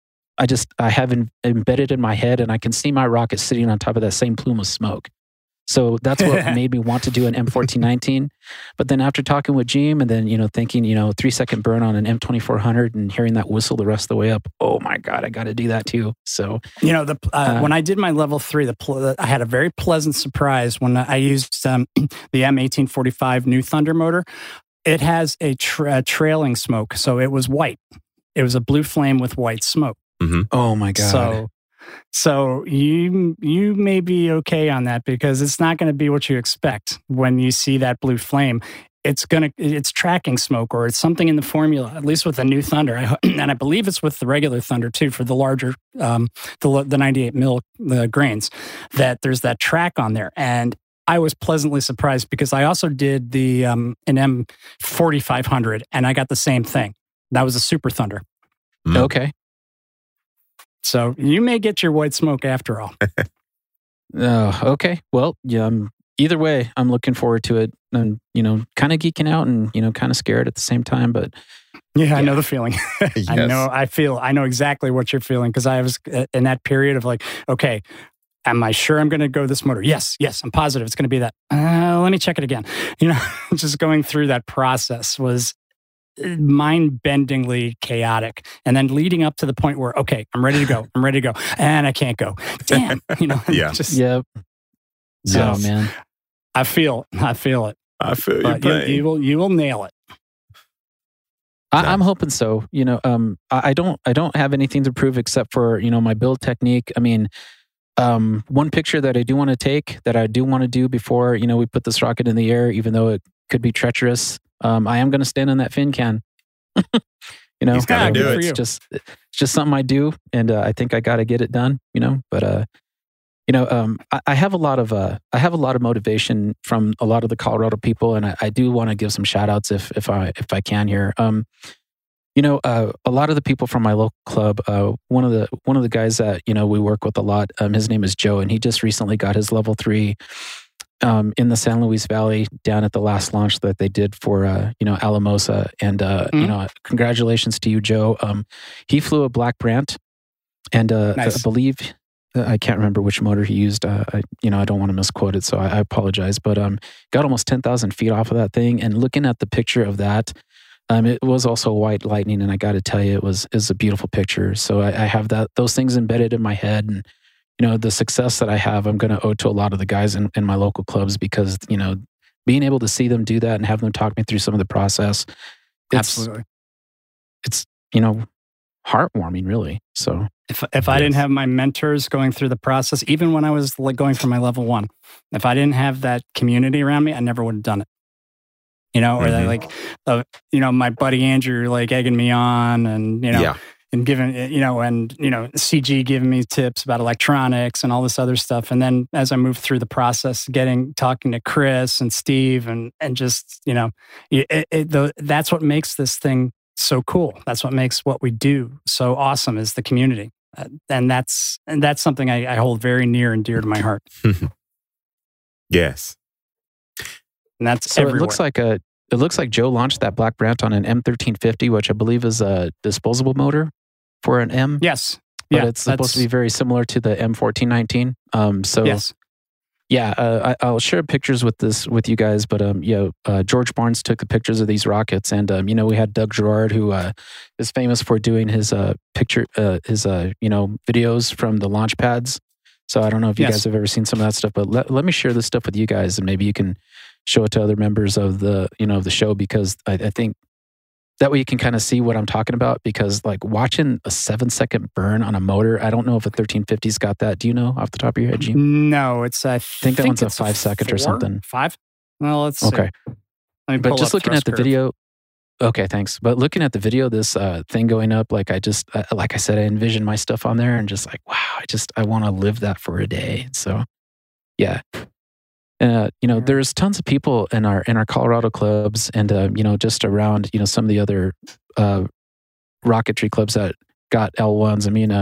I have embedded in my head, and I can see my rocket sitting on top of that same plume of smoke. So that's what made me want to do an M1419. But then after talking with Jim and then, thinking, 3-second burn on an M2400 and hearing that whistle the rest of the way up, oh my God, I got to do that too. So, when I did my level 3, I had a very pleasant surprise when I used the M1845 New Thunder motor. It has a trailing smoke. So it was white. It was a blue flame with white smoke. Mm-hmm. Oh my God. So you may be okay on that, because it's not going to be what you expect when you see that blue flame. It's tracking smoke, or it's something in the formula, at least with the New Thunder. And I believe it's with the regular Thunder too, for the larger, the 98 mil grains, that there's that track on there. And I was pleasantly surprised, because I also did the an M4500, and I got the same thing. That was a Super Thunder. Okay. So you may get your white smoke after all. Okay. Well, either way, I'm looking forward to it. And, kind of geeking out and, kind of scared at the same time. But yeah, I know the feeling. Yes. I know exactly what you're feeling, because I was in that period of like, okay, am I sure I'm going to go this motor? Yes, I'm positive it's going to be that. Let me check it again. Just going through that process was mind-bendingly chaotic, and then leading up to the point where, okay, I'm ready to go, and I can't go. Damn, Yeah. Yep. Yes. Oh man, I feel it. I feel your pain. You will nail it. I'm hoping so. I don't have anything to prove except for my build technique. I mean, one picture that I do want to take, that I do want to do before we put this rocket in the air, even though it could be treacherous. I am going to stand on that fin can. He's got to do it. It's just something I do, and I think I got to get it done. But I have a lot of motivation from a lot of the Colorado people, and I do want to give some shout outs if I can here. A lot of the people from my local club, one of the guys that we work with a lot, his name is Joe, and he just recently got his level 3 in the San Luis Valley down at the last launch that they did for Alamosa, and congratulations to you, Joe. He flew a Black Brant, and nice. I believe I can't remember which motor he used. I don't want to misquote it, so I apologize. But got almost 10,000 feet off of that thing, and looking at the picture of that, It was also white lightning, and I got to tell you, it was a beautiful picture. So I have those things embedded in my head, and the success that I have, I'm going to owe to a lot of the guys in my local clubs because being able to see them do that and have them talk me through some of the process, Absolutely, it's heartwarming, really. So if I didn't have my mentors going through the process, even when I was like going for my level 1, if I didn't have that community around me, I never would have done it. Or my buddy Andrew like egging me on, and and giving CG giving me tips about electronics and all this other stuff. And then as I moved through the process, talking to Chris and Steve, and just that's what makes this thing so cool. That's what makes what we do so awesome, is the community, and that's something I hold very near and dear to my heart. Yes. And that's so everywhere. It looks like Joe launched that Black Brant on an M1350, which I believe is a disposable motor for an M. Yes. But it's supposed to be very similar to the M1419. Yes. Yeah, I'll share pictures with you guys. But George Barnes took the pictures of these rockets, and we had Doug Gerard, who is famous for doing his videos from the launch pads. So I don't know if you guys have ever seen some of that stuff, but let me share this stuff with you guys, and maybe you can show it to other members of the the show, because I think that way you can kind of see what I'm talking about. Because like watching a 7-second burn on a motor, I don't know if a 1350's got that. Do you know off the top of your head, Gene? No, I think that one's a 5-second or something. 5? Well, let's see. Okay. But just looking at the video. Okay, thanks. But looking at the video, this thing going up, like I said, I envisioned my stuff on there, and just like, wow, I want to live that for a day. So, yeah. There's tons of people in our Colorado clubs, and just around some of the other rocketry clubs that got L1s. I mean,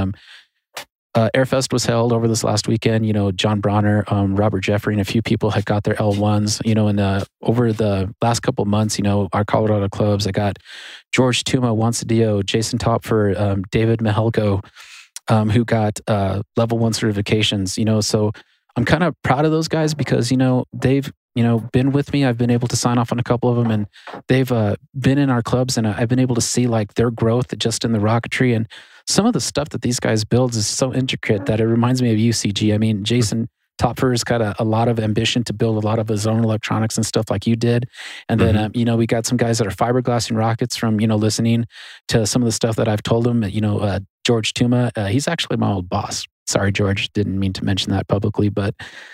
Airfest was held over this last weekend. John Bronner, Robert Jeffrey, and a few people had got their L1s. And over the last couple of months, our Colorado clubs, I got George Tuma, Juan Cedillo, Jason Topfer, David Mihelko, who got level 1 certifications. So I'm kind of proud of those guys because, they've, been with me. I've been able to sign off on a couple of them, and they've been in our clubs, and I've been able to see like their growth just in the rocketry. And some of the stuff that these guys build is so intricate that it reminds me of UCG. I mean, Jason Topfer has got a lot of ambition to build a lot of his own electronics and stuff like you did. And then, we got some guys that are fiberglassing rockets from, listening to some of the stuff that I've told them. George Tuma, he's actually my old boss. Sorry, George, didn't mean to mention that publicly, but,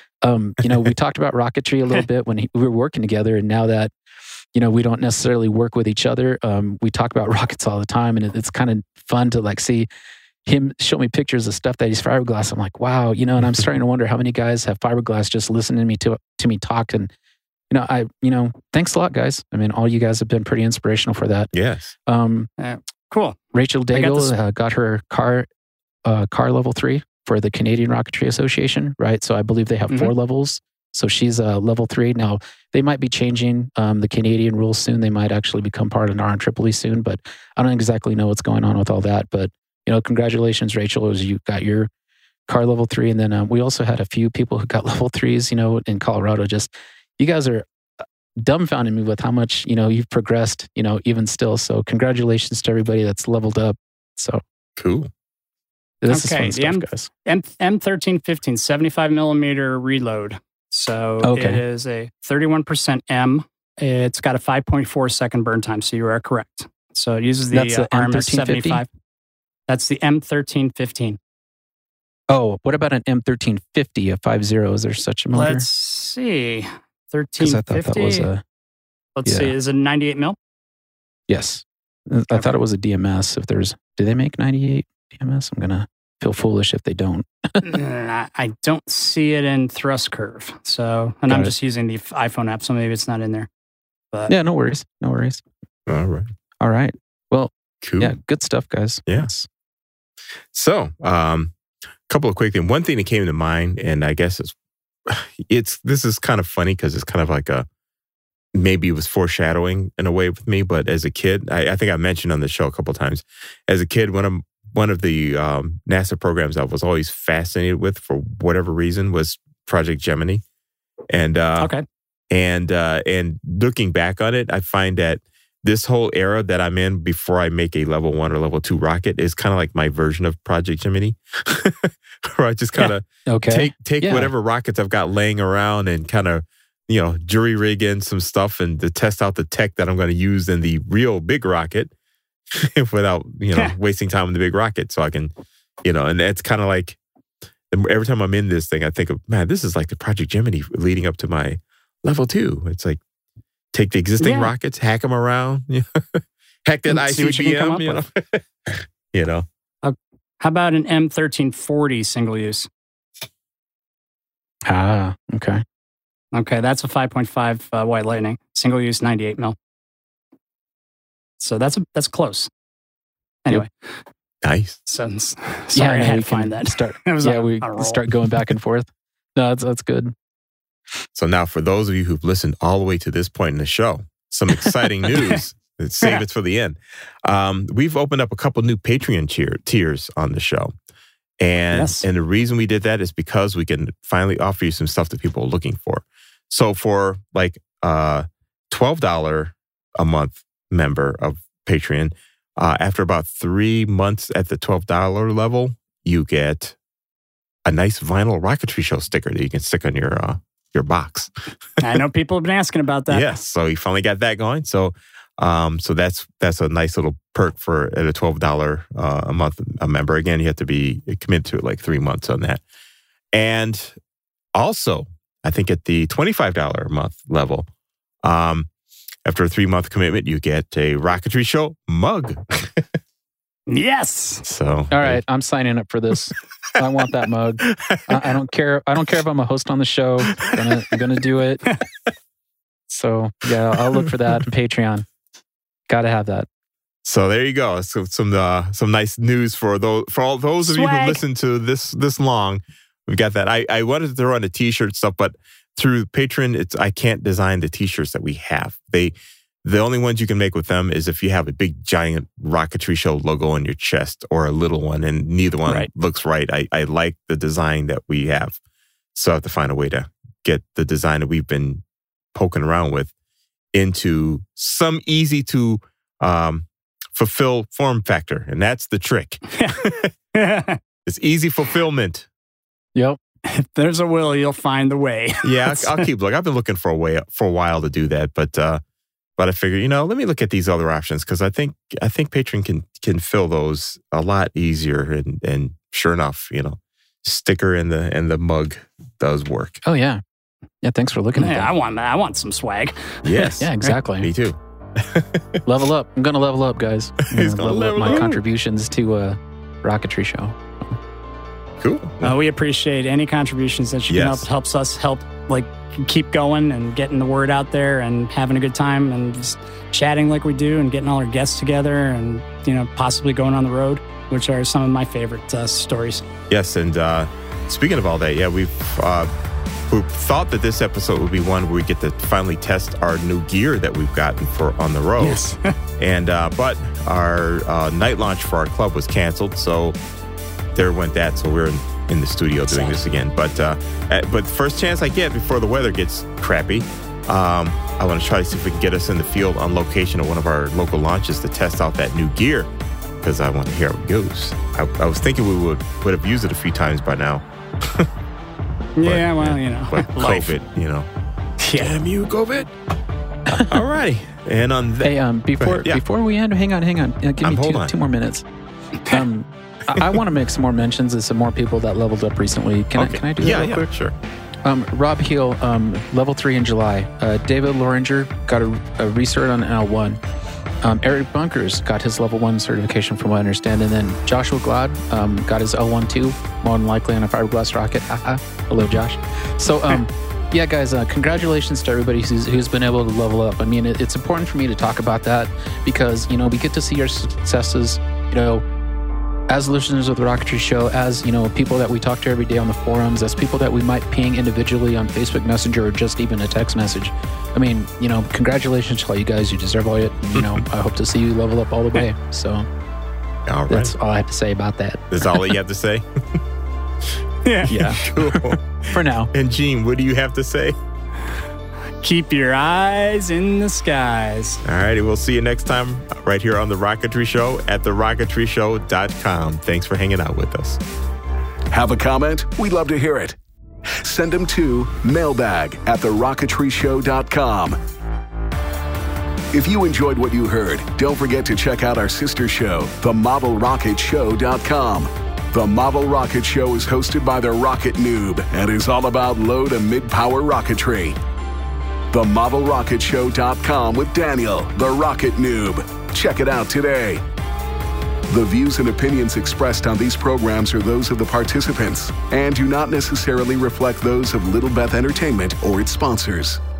we talked about rocketry a little bit when we were working together. And now that, we don't necessarily work with each other, we talk about rockets all the time. And it's kind of fun to like see him show me pictures of stuff that he's fiberglass. I'm like, wow, and I'm starting to wonder how many guys have fiberglass just listening to me talk. And, thanks a lot, guys. I mean, all you guys have been pretty inspirational for that. Yes. Cool. Rachel Daigle got her car level 3 for the Canadian Rocketry Association, right? So I believe they have 4 levels. So she's level 3. Now, they might be changing the Canadian rules soon. They might actually become part of RNCCC soon, but I don't exactly know what's going on with all that. But, congratulations, Rachel, as you got your car level 3. And then we also had a few people who got level 3s, in Colorado. Just, you guys are dumbfounding me with how much, you've progressed, even still. So congratulations to everybody that's leveled up. So cool. This is fun stuff, guys. M1315, 75 millimeter reload. So it is a 31% M. It's got a 5.4 second burn time. So you are correct. So it uses the RMS 75. That's the M1315. Oh, what about an M1350, a 50? Is there such a motor? Let's see. 1350. I thought that was a... Let's see. Is it 98 mil? Yes. I thought it was a DMS. Do they make 98 DMS? I'm going to feel foolish if they don't. I don't see it in thrust curve. So, and I'm just using the iPhone app, so maybe it's not in there. But yeah, no worries. All right. Well, cool. Yeah, good stuff, guys. Yes. So, couple of quick things. One thing that came to mind, and I guess this is kind of funny because it's kind of like maybe it was foreshadowing in a way with me, but as a kid, I think I mentioned on the show a couple of times, as a kid, one of the NASA programs I was always fascinated with for whatever reason was Project Gemini. And and looking back on it, I find that this whole era that I'm in before I make a level 1 or level 2 rocket is kind of like my version of Project Gemini, where I just kind of take whatever rockets I've got laying around and kind of, jury rig in some stuff and to test out the tech that I'm going to use in the real big rocket without, wasting time in the big rocket. So I can, and it's kind of like every time I'm in this thing, I think of, man, this is like the Project Gemini leading up to my level 2. It's like, take the existing rockets, hack them around, hack that ICBM, How about an M1340 single use? Ah, okay. Okay, that's a 5.5 White Lightning, single use 98 mil. So that's close. Anyway. Nice. So, sorry, I had to find that. Start going back and forth. No, that's good. So now for those of you who've listened all the way to this point in the show, some exciting news. Save it for the end. We've opened up a couple new Patreon tiers on the show. And the reason we did that is because we can finally offer you some stuff that people are looking for. So for like $12 a month member of Patreon, after about 3 months at the $12 level, you get a nice vinyl Rocketry Show sticker that you can stick on your box. I know people have been asking about that. Yes, so you finally got that going. So that's a nice little perk for at a $12 a month a member. Again, you have to be committed to like 3 months on that. And also, I think at the $25 a month level, after a 3-month commitment, you get a Rocketry Show mug. Yes. So all right, I'm signing up for this. I want that mug. I don't care. I don't care if I'm a host on the show. I'm gonna do it. So yeah, I'll look for that on Patreon. Got to have that. So there you go. So some nice news for all those of you who listened to this long. We've got that. I wanted to throw on the T-shirt stuff, but through Patreon, I can't design the T-shirts that we have. The only ones you can make with them is if you have a big giant Rocketry Show logo on your chest or a little one, and neither one looks right. I like the design that we have, so I have to find a way to get the design that we've been poking around with into some easy to fulfill form factor, and that's the trick. It's easy fulfillment. Yep. If there's a will, you'll find the way. Yeah, I'll keep looking. I've been looking for a while to do that, but I figured, let me look at these other options because I think Patreon can fill those a lot easier, and sure enough, sticker and the mug does work. Oh yeah. Yeah, thanks for looking at that. I want that. I want some swag. Yes. Yeah, exactly. Me too. Level up. I'm going to level up, guys. He's going to level up my contributions to Rocketry Show. Cool. We appreciate any contributions that you can help. It helps us help keep going and getting the word out there and having a good time and just chatting like we do and getting all our guests together and, possibly going on the road, which are some of my favorite stories. Yes. And speaking of all that, we thought that this episode would be one where we get to finally test our new gear that we've gotten for on the road. Yes. And but our night launch for our club was canceled, so there went that. So we're in the studio doing this again. But first chance I get before the weather gets crappy, I want to try to see if we can get us in the field on location at one of our local launches to test out that new gear because I want to hear how it goes. I was thinking we would have used it a few times by now. But life. COVID, Damn you, COVID. All righty. And on that. Hey, before we end, hang on. Give me two more minutes. I want to make some more mentions of some more people that leveled up recently. Can I do that real quick? Sure. Rob Heel, level 3 in July. David Loringer got a recert on L1. Eric Bunkers got his level 1 certification from what I understand. And then Joshua Glad got his L1 too, more than likely on a fiberglass rocket. Hello, Josh. So, yeah, guys, congratulations to everybody who's been able to level up. I mean, it's important for me to talk about that because, we get to see your successes, as listeners of the Rocketry Show, as, people that we talk to every day on the forums, as people that we might ping individually on Facebook Messenger or just even a text message. I mean, congratulations to all you guys. You deserve all it. I hope to see you level up all the way. So that's all I have to say about that. That's all you have to say? Yeah. Cool. For now. And Gene, what do you have to say? Keep your eyes in the skies. All righty, we'll see you next time right here on The Rocketry Show at therocketry.show.com. Thanks for hanging out with us. Have a comment? We'd love to hear it. Send them to mailbag@therocketry.show.com. If you enjoyed what you heard, don't forget to check out our sister show, themodelrocketshow.com. The Model Rocket Show is hosted by the Rocket Noob and is all about low to mid-power rocketry. TheModelRocketShow.com with Daniel, the Rocket Noob. Check it out today. The views and opinions expressed on these programs are those of the participants and do not necessarily reflect those of Little Beth Entertainment or its sponsors.